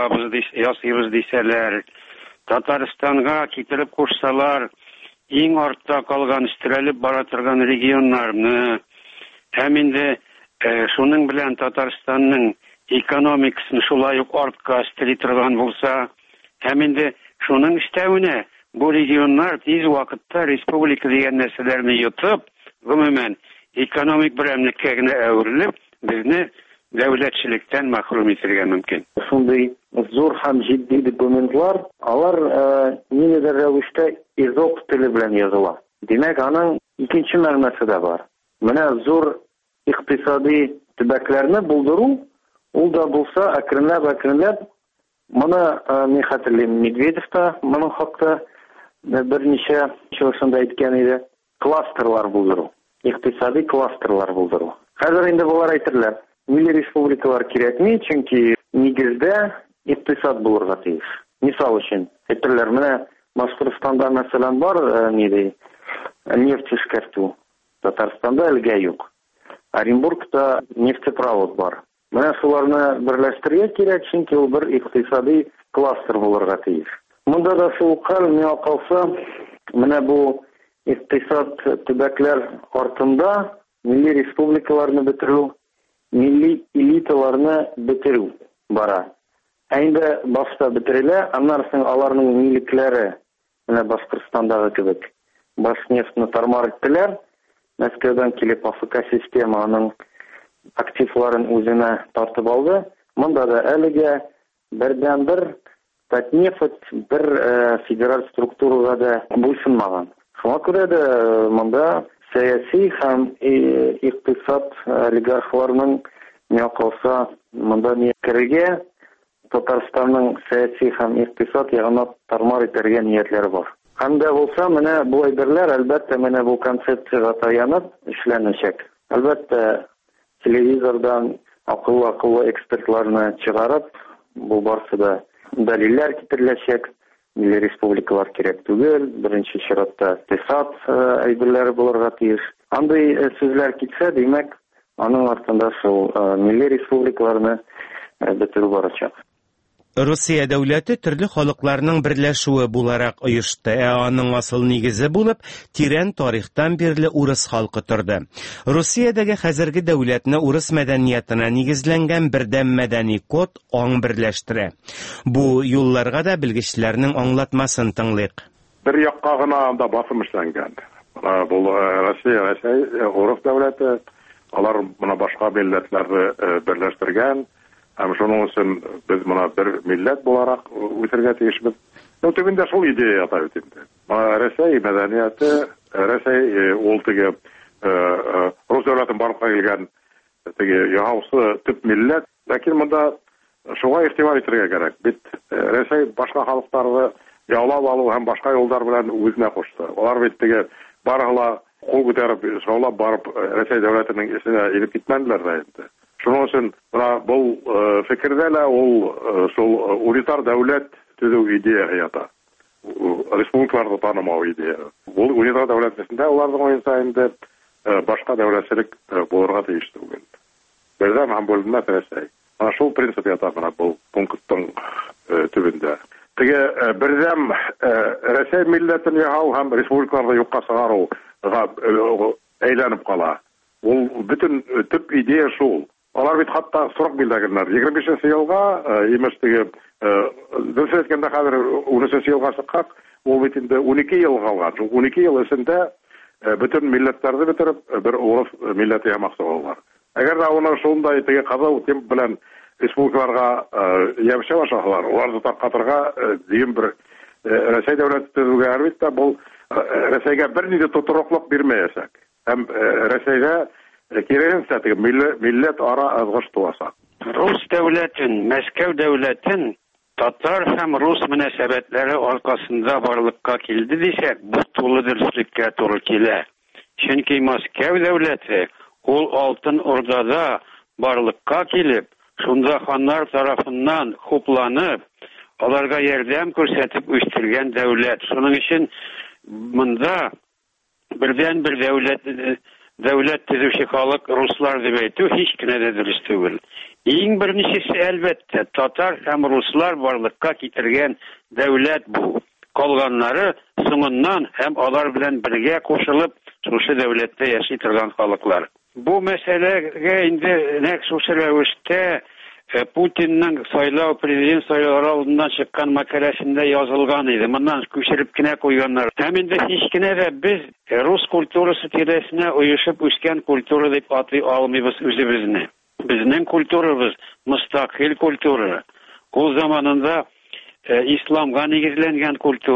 ясыйбыз дисәләр, Татарстанга китереп кушсалар, иң артта калган, өстерәлеп бара торган регионнарны, һәм инде шуның белән Татарстанның экономикасын шулай ук артка өстери торган булса, һәм инде шуның өстәвенә бу регионнар тиз вакытта республика дигән нәрсәләрне йотып, гомумән экономик берәмлеккә генә әверелеп, безне дәүләтчелектән мәхрүм итәргә мөмкин. Шундый зур һәм җитди документлар, алар ниндидер рәвештә изоп теле белән языла. Димәк, аның икенче мәгънәсе дә бар. Менә зур икътисади төбәкләрне булдыру, ул да булса әкренләп, моны ни хәтерлим, Медведев та моның хакта берничә чыгышында әйткән иде, кластерлар булдыру, икътисади кластерлар булдыру. Хәзер инде булар әйтерләр, милли республикалар кирәкми, чөнки нигездә икътисад булырга тиеш. Мисал өчен, әйтерләр, менә Башкортстанда мәсәлән бар, нефть эшкәртү. Татарстанда әлегә юк. Оренбургта нефтепровод бар. Менә шуларны берләштерергә кирәк, чөнки ул бер икътисади кластер булырга тиеш. Монда да шул хәл, миңа калса, менә бу икътисад төбәкләр артында милли республикаларны бетерү, милли элиталарны бетерү бара. Инде башта бетерелә, аннан соң аларның миллекләре, менә Башкортстандагы кебек, Башнефтьне тармар иттеләр, Мәскәүдән килеп АФК система аның активларын үзенә тартып алды. Монда да әлегә бердән-бер Татнефть бер федераль структурага да буйсынмаган. Шуңа күрә дә монда сәяси һәм икътисад олигархларының миңа калса монда керергә Татарстанның сәяси һәм икътисад ягына тармар итәргә ниятләре бар. Һәм дә булса, менә бу әйберләр әлбәттә менә бу концепцияга таянып эшләнәчәк. Әлбәттә телевизордан акыллы экспертларны чыгарып, бу барсы да дәлилләр китереләчәк. Милли республикалар кирәк түгел, беренче чиратта икътисад әйберләре булырга тиеш. Андый сүзләр китсә, димәк, аның артында шул милли республикаларны бетерү барачак. Русия дәүләте төрле халыкларның берләшүе буларак оешты, аның асыл нигезе булып, тирән тарихтан бирле урыс халкы торды. Русиядәге хәзерге дәүләтне урыс мәдәниятенә нигезләнгән бердәм мәдәни код аң берләштерә. Бу юлларга да белгечләрнең аңлатмасын тыңлыйк. Бер якка гына анда басым эшләнгән. Бу Россия, урыс дәүләте, алар моны башка милләтләрне берләштергән. Һәм шуның өчен без моны бер милләт буларак үтәргә тиешбез. Төбендә шул идея ята бит инде. Россия мәдәнияте, Россия ул теге рус дәүләтен барлыкка килгән теге яһаусы төп милләт, ләкин монда шуңа игътибар итәргә кирәк. Бит Россия башка халыкларны яулап алу һәм башка юллар белән үзенә кушты. Алар бит теге барыгыла кул күтәреп, шаулап барып Россия дәүләтенең исенә инеп китмәделәр дә инде. Шуның өчен бу фикердә лә ул шул унитар дәүләт төзү идея ята. Республикаларны танымау идея. Ул унитар дәүләтендә уларның уенса инде башка дәүләтчелек булырга тиеш түгел. Бердәм һәм бүленмә Россия. Ана шул принцип ята менә бу пункттың төбендә. Теге бердәм Россия милләтен яһау һәм республикаларны юкка чыгаруга әйләнеп кала. Ул бөтен төп идея шул. Алар бит хатта срок билгеләгәннәр. 25 елга, имештеге, дөрес әйткәндә хәзер 13 елга чыккан, ул бит инде 12 ел калган. 12 ел эчендә бөтен милләтләрне бетереп, бер урыс милләте ямакчы булалар. Әгәр дә уны шундай теге казау темп белән республикаларга ямча башлалар, уларны таркатырга дигән бер Россия дәүләте төзүгә әлбәттә бу Россиягә бернинди тотыроклык бирмәячәк. Һәм Россиягә кирәкенчә теге милләт ара ызгыш туаса. Рус дәүләтен, Мәскәү дәүләтен татар һәм рус мөнәсәбәтләре аркасында барлыкка килде дисәк, бу тулы дөреслеккә туры килә. Чөнки Мәскәү дәүләте ул Алтын Ордада барлыкка килеп, шунда ханнар тарафыннан хупланып, аларга ярдәм күрсәтеп үстергән дәүләт. Шуның өчен монда бердән бер дәүләт төзүче халык руслар дип әйтү һич кенә дә дөрес түгел. Иң беренчесе әлбәттә татар һәм руслар барлыкка китергән дәүләт бу. Калганнары соңыннан һәм алар белән бергә кушылып шушы дәүләттә яши торган халыклар. Бу мәсьәләгә инде нәкъ шушы рәвештә Путинның сайлау, президент сайлаулары алдыннан чыккан мәкаләсендә язылган иде. Моннан күчереп кенә куйганнар. Һәм инде һич кенә дә без рус культурасы тирәсенә оешып үскән культура дип атый алмыйбыз үзебезне. Безнең культурабыз мустақил культура. Ул заманында исламга нигезләнгән культура.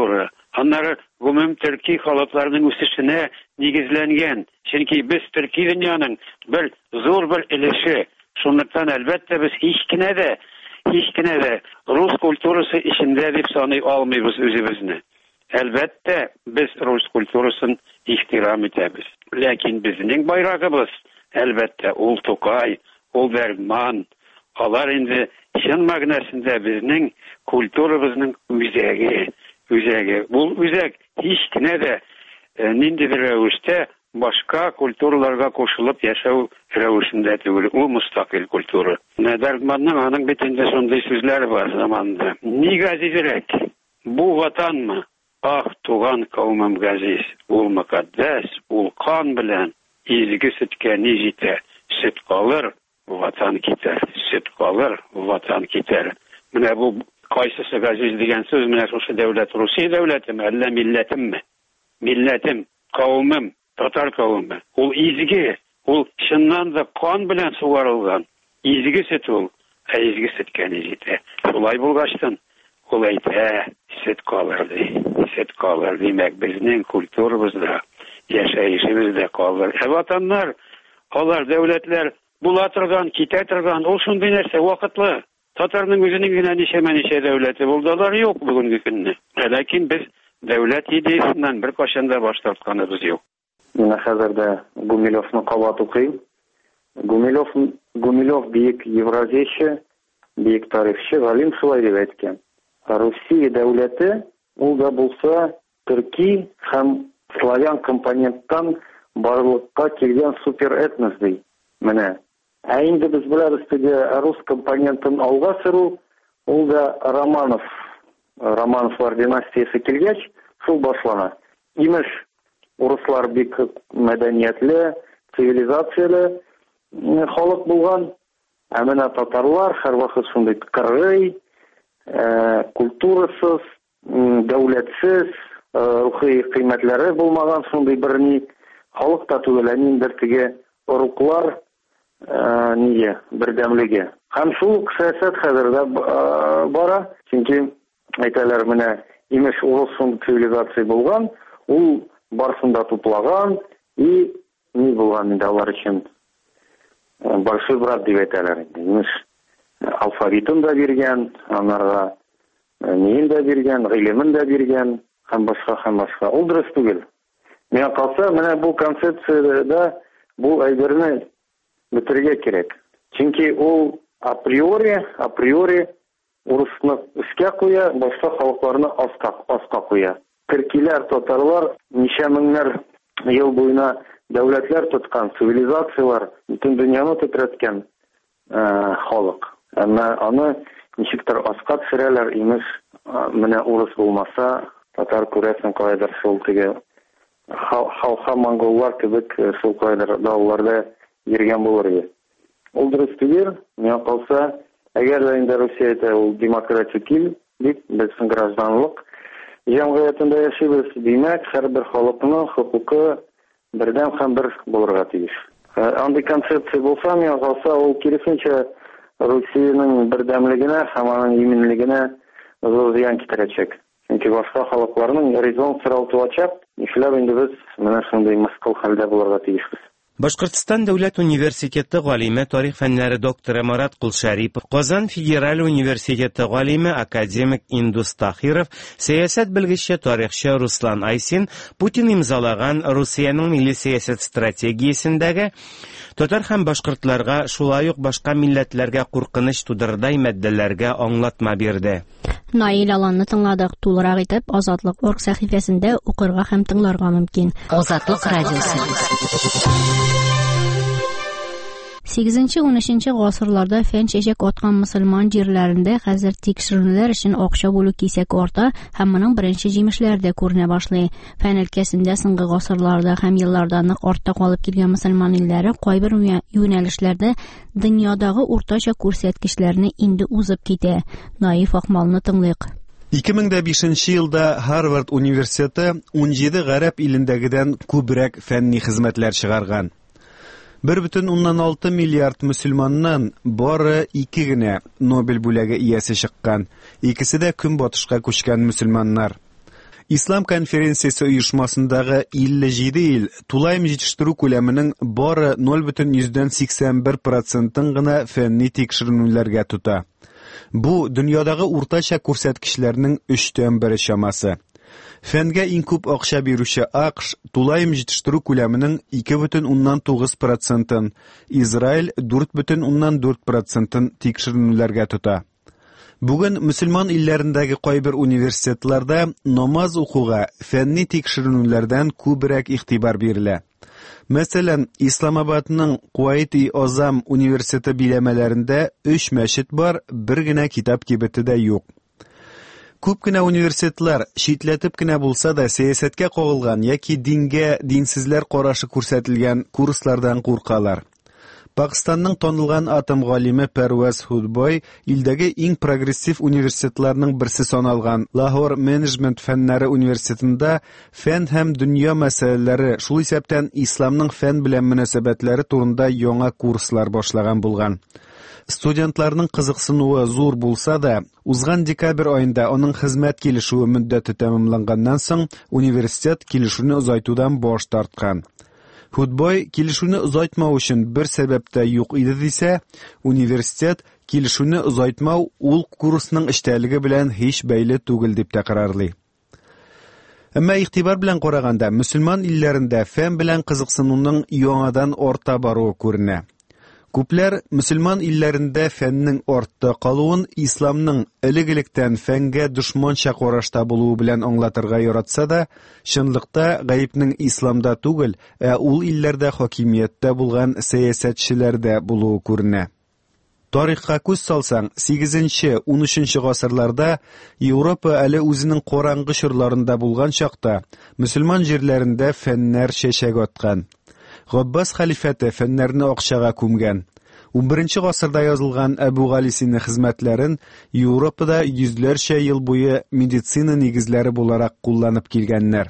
Аннары гомум Төрки халыкларының үсешенә нигезләнгән. Чөнки без Төрки дөньяның бер зур бер өлеше. Шунлыктан әлбәттә без һич кенә дә рус культурасы ичендә дип саный алмыйбыз үзебезне. Әлбәттә без рус культурасын ихтирам итәбез. Ләкин безнең байрагыбыз әлбәттә ул Тукай, ул Бергман. Алар инде чын мәгънәсендә безнең культурабызның үзәге. Бул үзәк һич кенә дә ниндидер рәвештә башка культураларга кушылып яшәү рәвешендә түгел, ул мустакил культура. Бергманның аның битендә шундый сүзләре бар заманында. Ни газизрәк? Бу ватанмы? Ах, туган кавмым газиз, ул мөкаддәс, ул кан белән изге сөткә ни җитә? Сөт калыр, ватан китәр. Сөт калыр, ватан китәр. Менә бу кайсысы газиз дигән сүз менә шушы дәүләт Русия дәүләтеме, әллә милләтемме? Милләтем, кавмым, татар кавмы. Ул изге, ул чыннан да кан белән сугарылган. Изге сөт ул, изге сөткә ни җитә? Шулай булгачтан ул әйтә, сөт калыр ди. Сөт калыр димәк безнең культурабызда, яшәешебездә калыр. Ватаннар, алар дәүләтләр була торган, китә торган, ул шундый нәрсә вакытлы. Татарның үзенең генә ничә дәүләте булдылар юк бүгенге көнне. Ләкин без дәүләт идеясеннән бер кашан да баш тартканыбыз юк. Менә хәзердә Гумилевны кабат укыйм. Гумилев бик евразийче, бик тарихчы, галим шулай дип әйткән. Русия дәүләте ул да булса төрки һәм славян компоненттан барлыкка килгән супер этнос ди. Менә инде без беләбез теге рус компонентын алга сөрү, ул да Романовлар династиясе килгәч, шул башлана. Имеш, урыслар бик мәдәниятле, цивилизацияле халык булган, ә менә татарлар һәрвакыт шундый кыргый, культурасыз, дәүләтсез, рухи кыйммәтләре булмаган шундый берни халык та түгел, ниндидер теге оруклар бердәмлеге. Һәм шул сәясәт хәзердә бара, чөнки әйтәләр менә имеш урыс цивилизация булган, ул барсын да туплаган, и ни булган инде алар өчен большой брат дип әйтәләр. Имеш алфавитын да биргән, анарга нин дә биргән, гыйлемен дә биргән, һәм башка. Ул дөрес түгел. Миңа калса, менә бу концепциядә бу әйберне бетерергә кирәк. Чөнки ул априори урысны өскә куя, башка халыкларны аска куя. Төркиләр, татарлар ничә меңнәр ел буена дәүләтләр тоткан, цивилизациялар, бөтен дөньяны тетрәткән халык. Әмма аны ничектер аска төшерәләр, имеш, менә урыс булмаса, татар күрәсен кайдыр шул теге халка монголлар кебек шул кайдыр дауларда йөргән булыр иде. Ул дөрес түгел, миңа калса, әгәр дә инде Русиядә ул демократик ил, дип, безнең гражданлык җәмгыятендә яшибез, димәк, һәрбер халыкның хокукы бердәм һәм бер булырга тиеш. Андый концепция булса, миңа калса, ул киресенчә Русиянең бердәмлегенә һәм аның иминлегенә зур зыян китерәчәк. Чөнки башка халыкларның резон сорау туачак, нишләп инде без менә шундый мыскыл хәлдә булырга тиешбез. Башкортстан дәүләт университеты галиме, тарих фәннәре докторы Марат Кулшарипов, Казан федераль университеты галиме, академик Индус Тахиров, сәясәт белгече, тарихчы Руслан Айсин Путин имзалаган Русиянең милли сәясәт стратегиясендәге татар һәм башкортларга, шулай ук башка милләтләргә куркыныч тудырдай матдәләргә аңлатма бирде. Наил Аланны тыңладык. Тулырак итеп Азатлык.орг сәхифәсендә укырга һәм тыңларга мөмкин. Азатлык радиосы. 8-13 гасырларда фән чәчәк аткан мөселман җирләрендә хәзер тикшерүләр өчен акча бүлү кисәк арта һәм моның беренче җимешләре дә күренә башлый. Фән өлкәсендә соңгы гасырларда һәм елларда нык артта калып килгән мөселман илләре кайбер юнәлешләрдә дөньядагы уртача күрсәткечләрне инде узып китә. Наиф Акмалны тыңлыйк. 2005 елда Harvard университеты 17 гарәп илендәгедән күбрәк фәнни хезмәтләр чыгарган. 1,6 миллиард мөселманнан бары 2 генә Нобель бүләге иясе чыккан. Икесе дә көнбатышка күчкән мөселманнар. Ислам конференциясе оешмасындагы 57 ил тулайым җитештерү күләменең бары 0,81% гына фәнни тикшеренүләргә тута. Бу дөньядагы уртача күрсәткечләрнең 3/1 чамасы. Фәнгә иң күп акча бирүче АКШ тулайым җитештерү күләменең 2,9%, Израиль 4,4% тикшеренүләргә тута. Бүген мөселман илләрендәге кайбер университетларда намаз укуга фәнни тикшеренүләрдән күбрәк игътибар бирелә. Мәсәлән, Исламабадның Куайт-и-Азам университеты биләмәләрендә 3 мәчет бар, бер генә китап кибете дә юк. Күп кенә университетлар шитләтеп кенә булса да сәясәткә кагылган яки дингә, динсезләр карашы күрсәтелгән курслардан куркалар. Пакистанның танылган атом галиме Парваз Худбой илдәге иң прогрессив университетларның берсе саналган Лахор менеджмент фәннәре университетында фән һәм дөнья мәсьәләләре, шул исәптән исламның фән белән мөнәсәбәтләре турында яңа курслар башлаган булган. Студентларның кызыксынуы зур булса да, узган декабрь аенда аның хезмәт килешүе мөддәте тәмамланганнан соң университет килешүне озайтудан баш тарткан. Худбой килешүне озайтмау өчен бер сәбәп тә юк иде дисә, университет килешүне озайтмау ул курсның эчтәлеге белән һич бәйле түгел дип тәкърарлый. Әмма игътибар белән караганда, мөселман илләрендә фән белән кызыксынуның яңадан арта баруы күренә. Күпләр мөселман илләрендә фәннең артта калуын исламның элек-электән фәнгә дошманча карашта булуы белән аңлатырга яратса да, чынлыкта гаепнең исламда түгел, ул илләрдә хакимияттә булган сәясәтчеләрдә булуы күренә. Тарихка күз салсаң, 8-13 гасырларда Европа әле үзенең караңгы чорларында булган чакта мөселман җирләрендә фәннәр чәчәк аткан. Габбас халифәте фәннәрне акчага күмгән. 11 гасырда язылган Әбу Галисина хезмәтләрен Европада йөзләрчә ел буе медицина нигезләре буларак кулланып килгәннәр.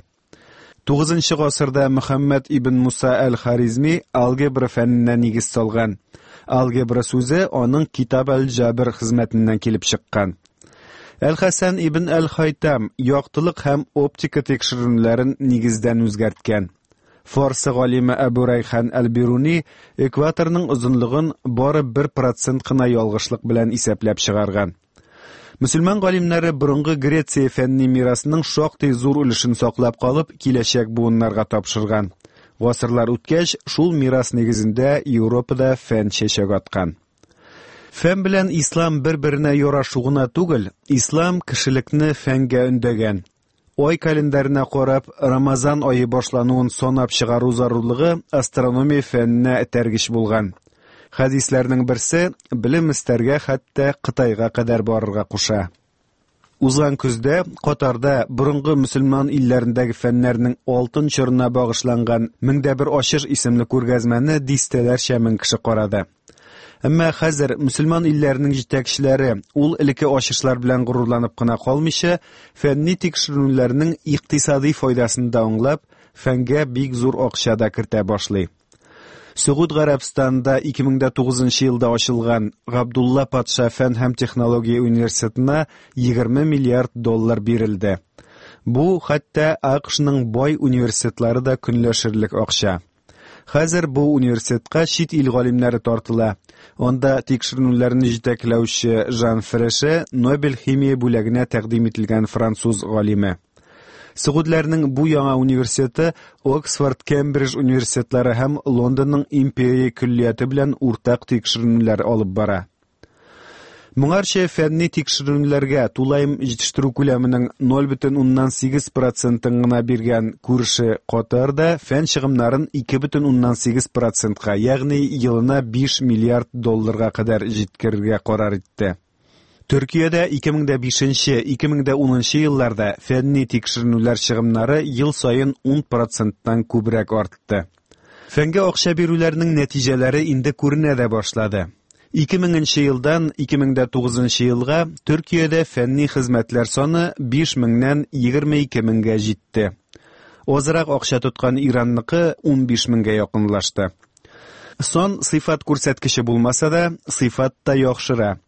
9 гасырда Мөхәммәд ибн Муса әл-Харизми алгебра фәненә нигез салган. Алгебра сүзе аның Китаб әл-Җабр хезмәтеннән килеп чыккан. Әл-Хасан ибн әл-Хайтам яктылык һәм оптика тикшеренүләрен нигездән үзгәрткән. Фарсы галиме Әбу Райхан әл-Бируни экваторның озынлыгын бары 1% кына ялгышлык белән исәпләп чыгарган. Мөселман галимнәре борынгы Греция фәнни мирасының шактый зур өлешен саклап калып, киләчәк буыннарга тапшырган. Гасырлар үткәч, шул мирас нигезендә Европада фән чәчәк аткан. Фән белән ислам бер-беренә ярашу гына түгел, ислам кешелекне фәнгә өндәгән. Ай календарына карап, Рамазан айы башлануын санап чыгару зарурлыгы астрономия фәненә этәргеч булган. Хадисләрнең берсе белем истәргә хәтта Кытайга кадәр барырга куша. Узган көздә Катарда борынгы мөселман илләрендәге фәннәрнең алтын чорына багышланган 1001 ачыш исемле күргәзмәне дистәләрчә мең кеше карады. Әмма хәзер мөселман илләренең җитәкчеләре ул элекке ачышлар белән горурланып кына калмыйча, фәнни тикшеренүләрнең икътисади файдасын да аңлап, фәнгә бик зур акча да кертә башлый. Сәгуд Гарәбстанында 2009 елда ачылган Габдулла патша фән һәм технология университетына 20 миллиард доллар бирелде. Бу хәтта АКШның бай университетлары да көнләшерлек акча. Хәзер бу университетка чит ил галимнәре тартыла. Анда тикшеренүләрне җитәкләүче Жан Фреше Нобель химия бүләгенә тәкъдим ителгән француз галиме. Сәгудләрнең бу яңа университеты Оксфорд, Кембридж университетлары һәм Лондонның Империя көллияте белән уртак тикшеренүләр алып бара. Моңарча фәнни тикшеренүләргә тулайым җитештерү күләменең 0,8% гына биргән күрше Катарда фән чыгымнарын 2,8%-ка, ягъни елына 5 миллиард долларга кадәр җиткерергә карар итте. Төркиядә 2005-2010 елларда фәнни тикшеренүләр чыгымнары ел саен 10%-тан күбрәк артты. Фәнгә акча бирүләрнең нәтиҗәләре инде күренә дә башлады. 2000 елдан 2009 елга Төркиядә фәнни хезмәтләр саны 5000-нән 22000-гә җитте. Азрак акча тоткан Иранныкы 15000-гә якынлашты. Сон сыйфат күрсәткече булмаса да, сыйфат та яхшыра.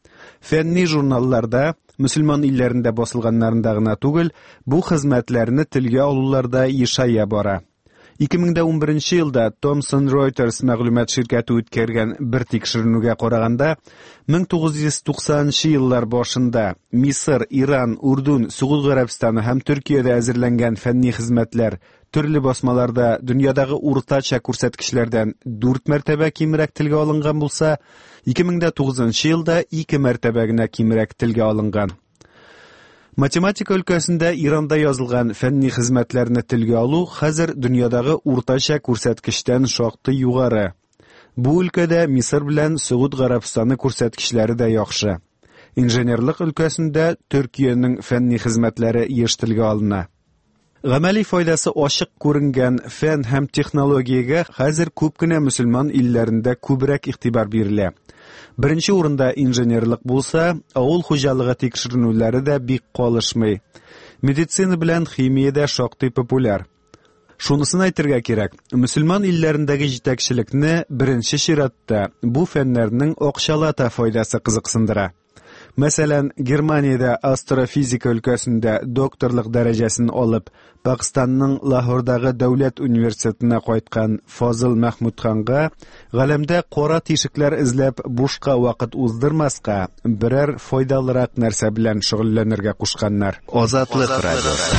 Фәнни журналларда, мөселман илләрендә басылганнарында гына түгел, бу хезмәтләрне телгә алуларда ешая бара. 2011 елда Thomson Reuters мәгълүмат ширкәте үткәргән бер тикшеренүгә караганда, 1990 еллар башында Мисыр, Иран, Урдун, Сугуд Гарәбстаны һәм Төркиядә әзерләнгән фәнни хезмәтләр төрле басмаларда дөньядагы уртача күрсәткечләрдән 4 мәртәбә кимрәк телгә алынган булса, 2009 елда 2 мәртәбә генә кимрәк телгә алынган. Математика өлкәсендә Иранда язылган фәнни хезмәтләрне телгә алу хәзер дөньядагы уртача күрсәткечтән шактый югары. Бу өлкәдә Мисыр белән Сугуд Гарәбстаны күрсәткечләре дә яхшы. Инженерлык өлкәсендә Төркиянең фәнни хезмәтләре еш телгә алына. Гамәли файдасы ачык күренгән фән һәм технологиягә хәзер күп кенә мөселман илләрендә күбрәк игътибар бирелә. Беренче урында инженерлык булса, авыл хуҗалыгы тикшеренүләре дә бик калышмый. Медицина белән химия дә шактый популяр. Шунысын әйтергә кирәк, мөселман илләрендәге җитәкчелекне беренче чиратта бу фәннәрнең акчалата файдасы кызыксындыра. Мәсәлән, Германиядә астрофизика өлкәсендә докторлык дәрәҗәсен алып, Пакистанның Лахордагы дәүләт университетына кайткан Фазыл Мәхмүдханга галәмдә кара тишекләр эзләп бушка вакыт уздырмаска, берәр файдалырак нәрсә белән шөгыльләнергә кушканнар. Азатлык радиосы.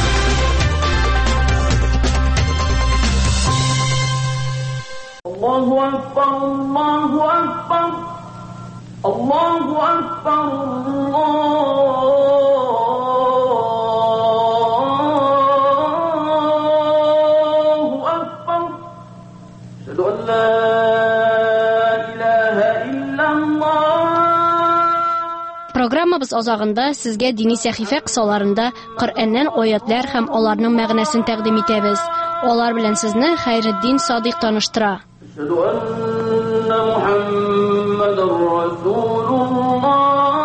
Аллаһу акбар, Аллаһу акбар. Allahu Akbar, Allahu Akbar. Ashhadu an la ilaha illallah. Программабыз азагында сезгә дини сәхифә кысаларында Коръәннән аятлар һәм аларның мәгънәсен тәкъдим итәбез. Алар белән сезне Хәйретдин Садыйк таныштыра. Ashhadu anna Muhammadar Rasulullah.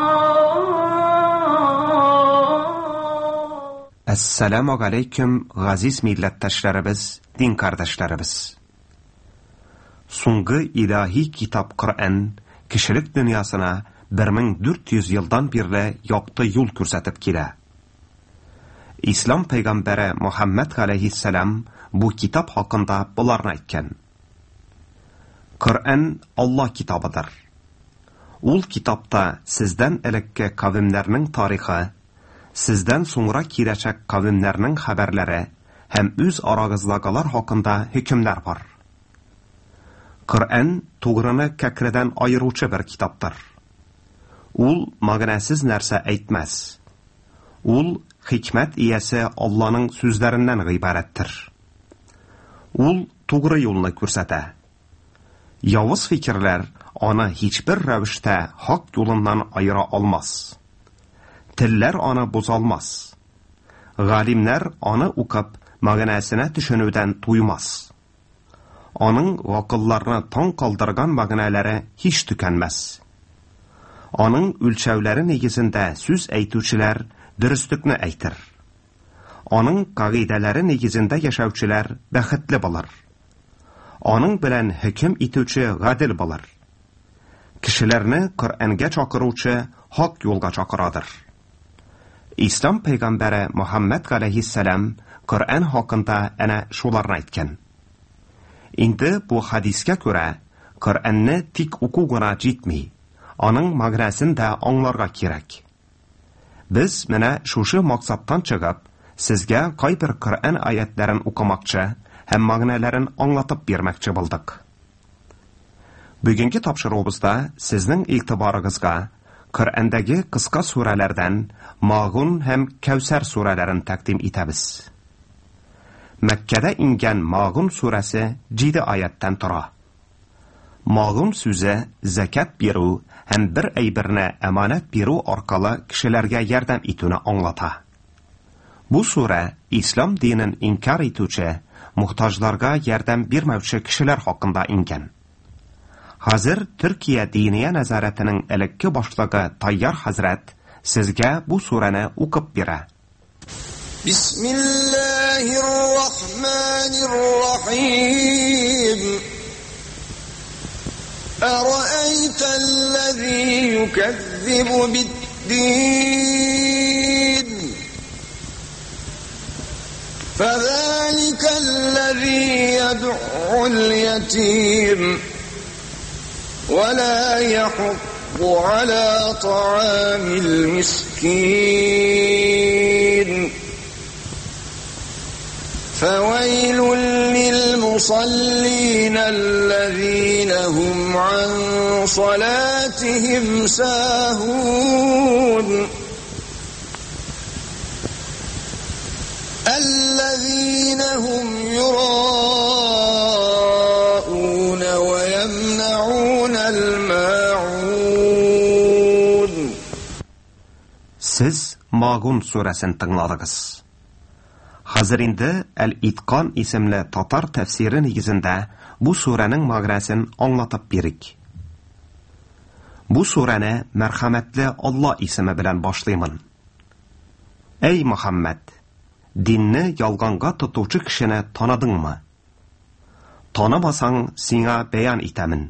Assalamu alaykum, газиз милләттәшләребез, дин кардәшләребез. Соңгы илаһи китап Коръән кешелек дөньясына 1400 елдан бирле якты юл күрсәтеп килә. Ислам пәйгамбәре Мөхәммәд алейһиссалам бу китап хакында буларны әйткән. Коръән Аллаһ китабыдыр. Ул китапта сездән элекке кавемнәрнең тарихы, сездән соңра киләчәк кавемнәрнең хәбәрләре һәм үз арагыздагылар хакында хөкемнәр бар. Коръән тугрыны кәкредән айыручы бер китаптыр. Ул мәгънәсез нәрсә әйтмәс. Ул хикмәт иясе Аллаһның сүзләреннән гыйбарәттер. Ул тугры юлны күрсәтә. Явыз фикерләр аны һичбер рәвештә хак юлыннан айыра алмас. Телләр аны боза алмас. Галимнәр аны укып, мәгънәсенә төшенүдән туймас. Аның вакылларны таң калдырган мәгънәләре һич төкәнмәс. Аның үлчәүләре нигезендә сүз әйтүчеләр дөреслекне әйтер. Аның кагыйдәләре нигезендә яшәүчеләр бәхетле булыр. Аның белән хөкем итүче гадел булыр. Кешеләрне Коръәнгә чакыручы хак юлга чакырадыр. Ислам пәйгамбәре Мөхәммәд алейһиссалам Коръән хакында әнә шуларны әйткән. Инде бу хадискә күрә Коръәнне тик уку гына җитми, аның мәгънәсен дә аңларга кирәк. Без менә шушы максаттан чыгып, сезгә кайбер Коръән аятларын укымакчы һәм мәгънәләрен аңлатып бирмәкче булдык. Бүгенге тапшыруыбызда сезнең игътибарыгызга Коръәндәге кыска сүрәләрдән Магун һәм Кәүсәр сүрәләрен тәкъдим итәбез. Мәккәдә ингән Магун сүрәсе 7 аяттан тора. Магун сүзе закат бирү һәм бер әйберне әманат бирү аркылы кешеләргә ярдәм итүне аңлата. Бу сүрә ислам динен инкар итүче, мухтажларга ярдәм бирмәүче кешеләр хакында ингән. Хәзер Төркия диния назаратының элекке башлыгы Тайяр хәзрәт сезгә бу сүрәне укып бирә. Бисмиллаһир-рахманир-рахим. أرأيت الذي يكذب يكذب بالدين فذلك الذي يدعو اليتيم ولا يحض على طعام المسكين فويل للمصلين الذين هم عن صلاتهم ساهون الذين هم يراءون ويمنعون الماعون. Siz Magun surasini tingladingiz. Hozir endi Al-Itqon ismli tatar tafsiri negizida bu suraning ma'nosini anglatib berik. Bu surani marhamatli Alloh ismi bilan boshlayman. Ey Muhammad, dinni yolg'onga tutuvchi kishini tanidingmi? Tanamasang senga bayon etaman.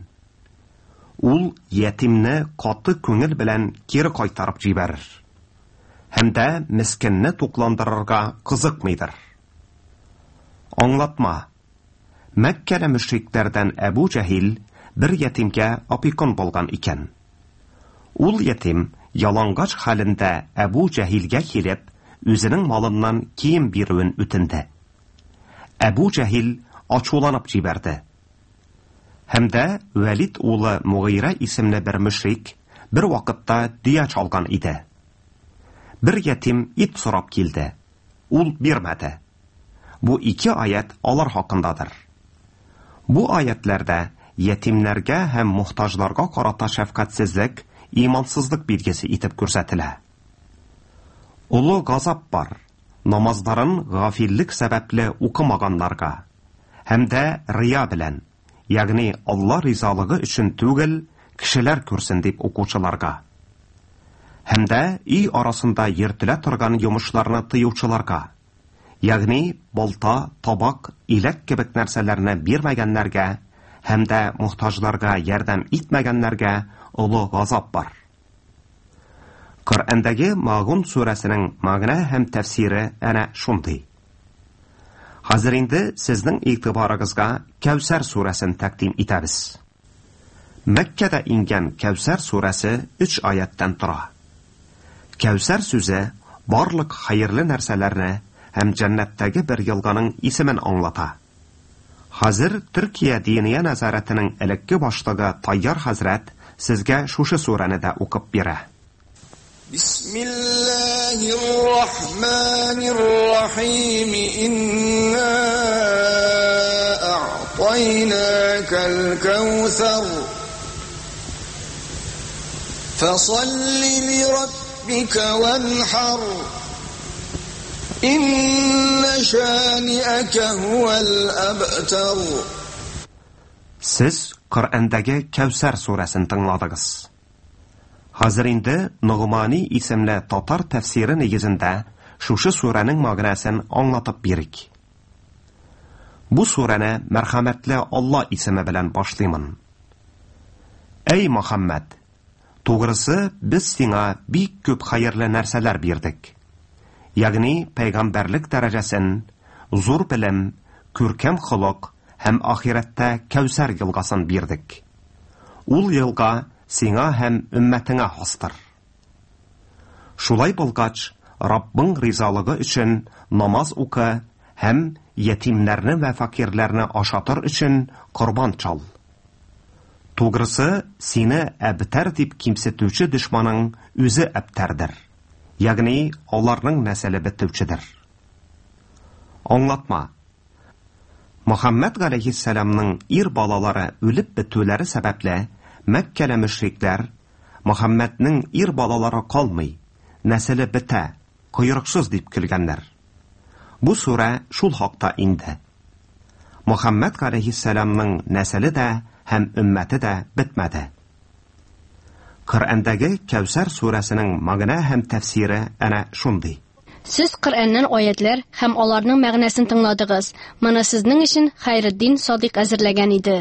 Ul yetimni qattiq ko'ngil bilan geri qaytarib jibarir. Hamda miskinni to'qlantirarga qiziqmaydir. Anglatma. Makkada mushriklardan Abu Jahil bir yetimga opikon bo'lgan ekan. Ul yetim yalang'och holida Abu Jahilga kelib, o'zining molidan kiyim beruvin o'tindi. Abu Jahil ochuvlanib jibardi. Hamda Valid o'g'li Mughira ismli bir mushrik bir vaqtda diya chalgan edi. Bir yetim it so'rab keldi. Ul bermadi. Bu iki oyat ular haqindadir. Bu oyatlarda yetimlarga ham muhtojlarga qarata shafqatsizlik, iymonsizlik belgisi etib ko'rsatiladi. Ulug' g'azab bor. Namozlarin g'afillik sababli o'qimaganlarga hamda riyo bilan, ya'ni Alloh rizoligi uchun tug'il kishilar ko'rsin deb o'quvchilarga hamda orasida yirtila turgan yumushlarni tiyuvchilarga, ya'ni bolta, toboq, ilak kabi narsalarni bermaganlarga hamda muhtojlarga yordam etmaganlarga ulug' g'azab bor. Qur'ondagi Magun surasining ma'no ham tafsiri ana shunday. Hozir endi sizning e'tiboringizga Kavsar surasini taqdim etamiz. Makkada ingan Kavsar surasi 3 oyatdan turadi. Kavsar so'zi barliq xayrli narsalarni ham jannatdagi bir yilg'aning ismini anglatadi. Hozir Turkiya diniya nazoratining ilkki boshlig'i Tayyar Hazrat sizga shusha surani da o'qib beradi. Bismillahirrahmanirrahim. Inna a'taynakal kawthar fasalli li rabbika wanhar inna shani'aka huwal abtar. Siz Qur'ondagi Kavsar surasini tingladingiz. Hozir endi Nug'mani ismli tatar tafsiri negizida shusha suraning ma'nosini anglatib berik. Bu surani marhamatli Alloh ismi bilan boshlayman. Ey Muhammad, to'g'risi biz senga bek ko'p xayrli narsalar berdik. Ya'ni payg'ambarlik darajasin, zo'r bilim, ko'rkam xuluq ham oxiratda Kavsar yilg'asin berdik. Ul yilg'a senga ham ummatinga xosdir. Shulay bo'lgach, Rabbing rizoligi uchun namoz o'qi ham yetimlarni va fakirlarni oshatir uchun qurbon chal. To'g'risi seni abtar deb kimsituvchi dushmaning o'zi abtardir. Ya'ni ularning nasli bituvchidir. Anglatma. Muhammad alayhissalomning bolalari o'lib bituvlari sababli Makkala mushriklar Muhammadning bolalari qolmay, nasli bita, quyruqsiz deb kulganlar. Bu sura shul haqda indi. Muhammad alayhissalomning nasli da ham ummati da bitmadi. Qur'ondagi Kavsar surasining ma'no ham tafsiri ana shunday. Siz Qur'ondan oyatlar ham ularning ma'nosini tingladingiz. Mana sizning uchun Xayriddin Sodiq azirlagan edi.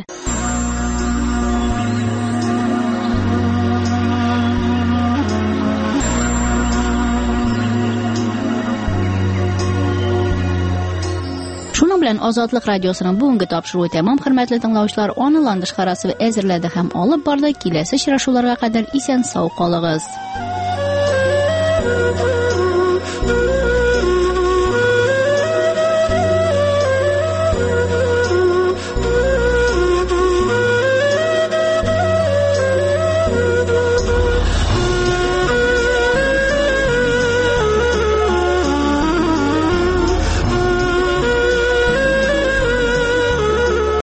bilan Ozodlik radiosining bugungi topshiruvi tamom. Hurmatli tinglovchilar, onlandish qarasi va әзерләде ham olib bordi. Kelasi uchrashuvlarga qadar isen sog' qolingыз.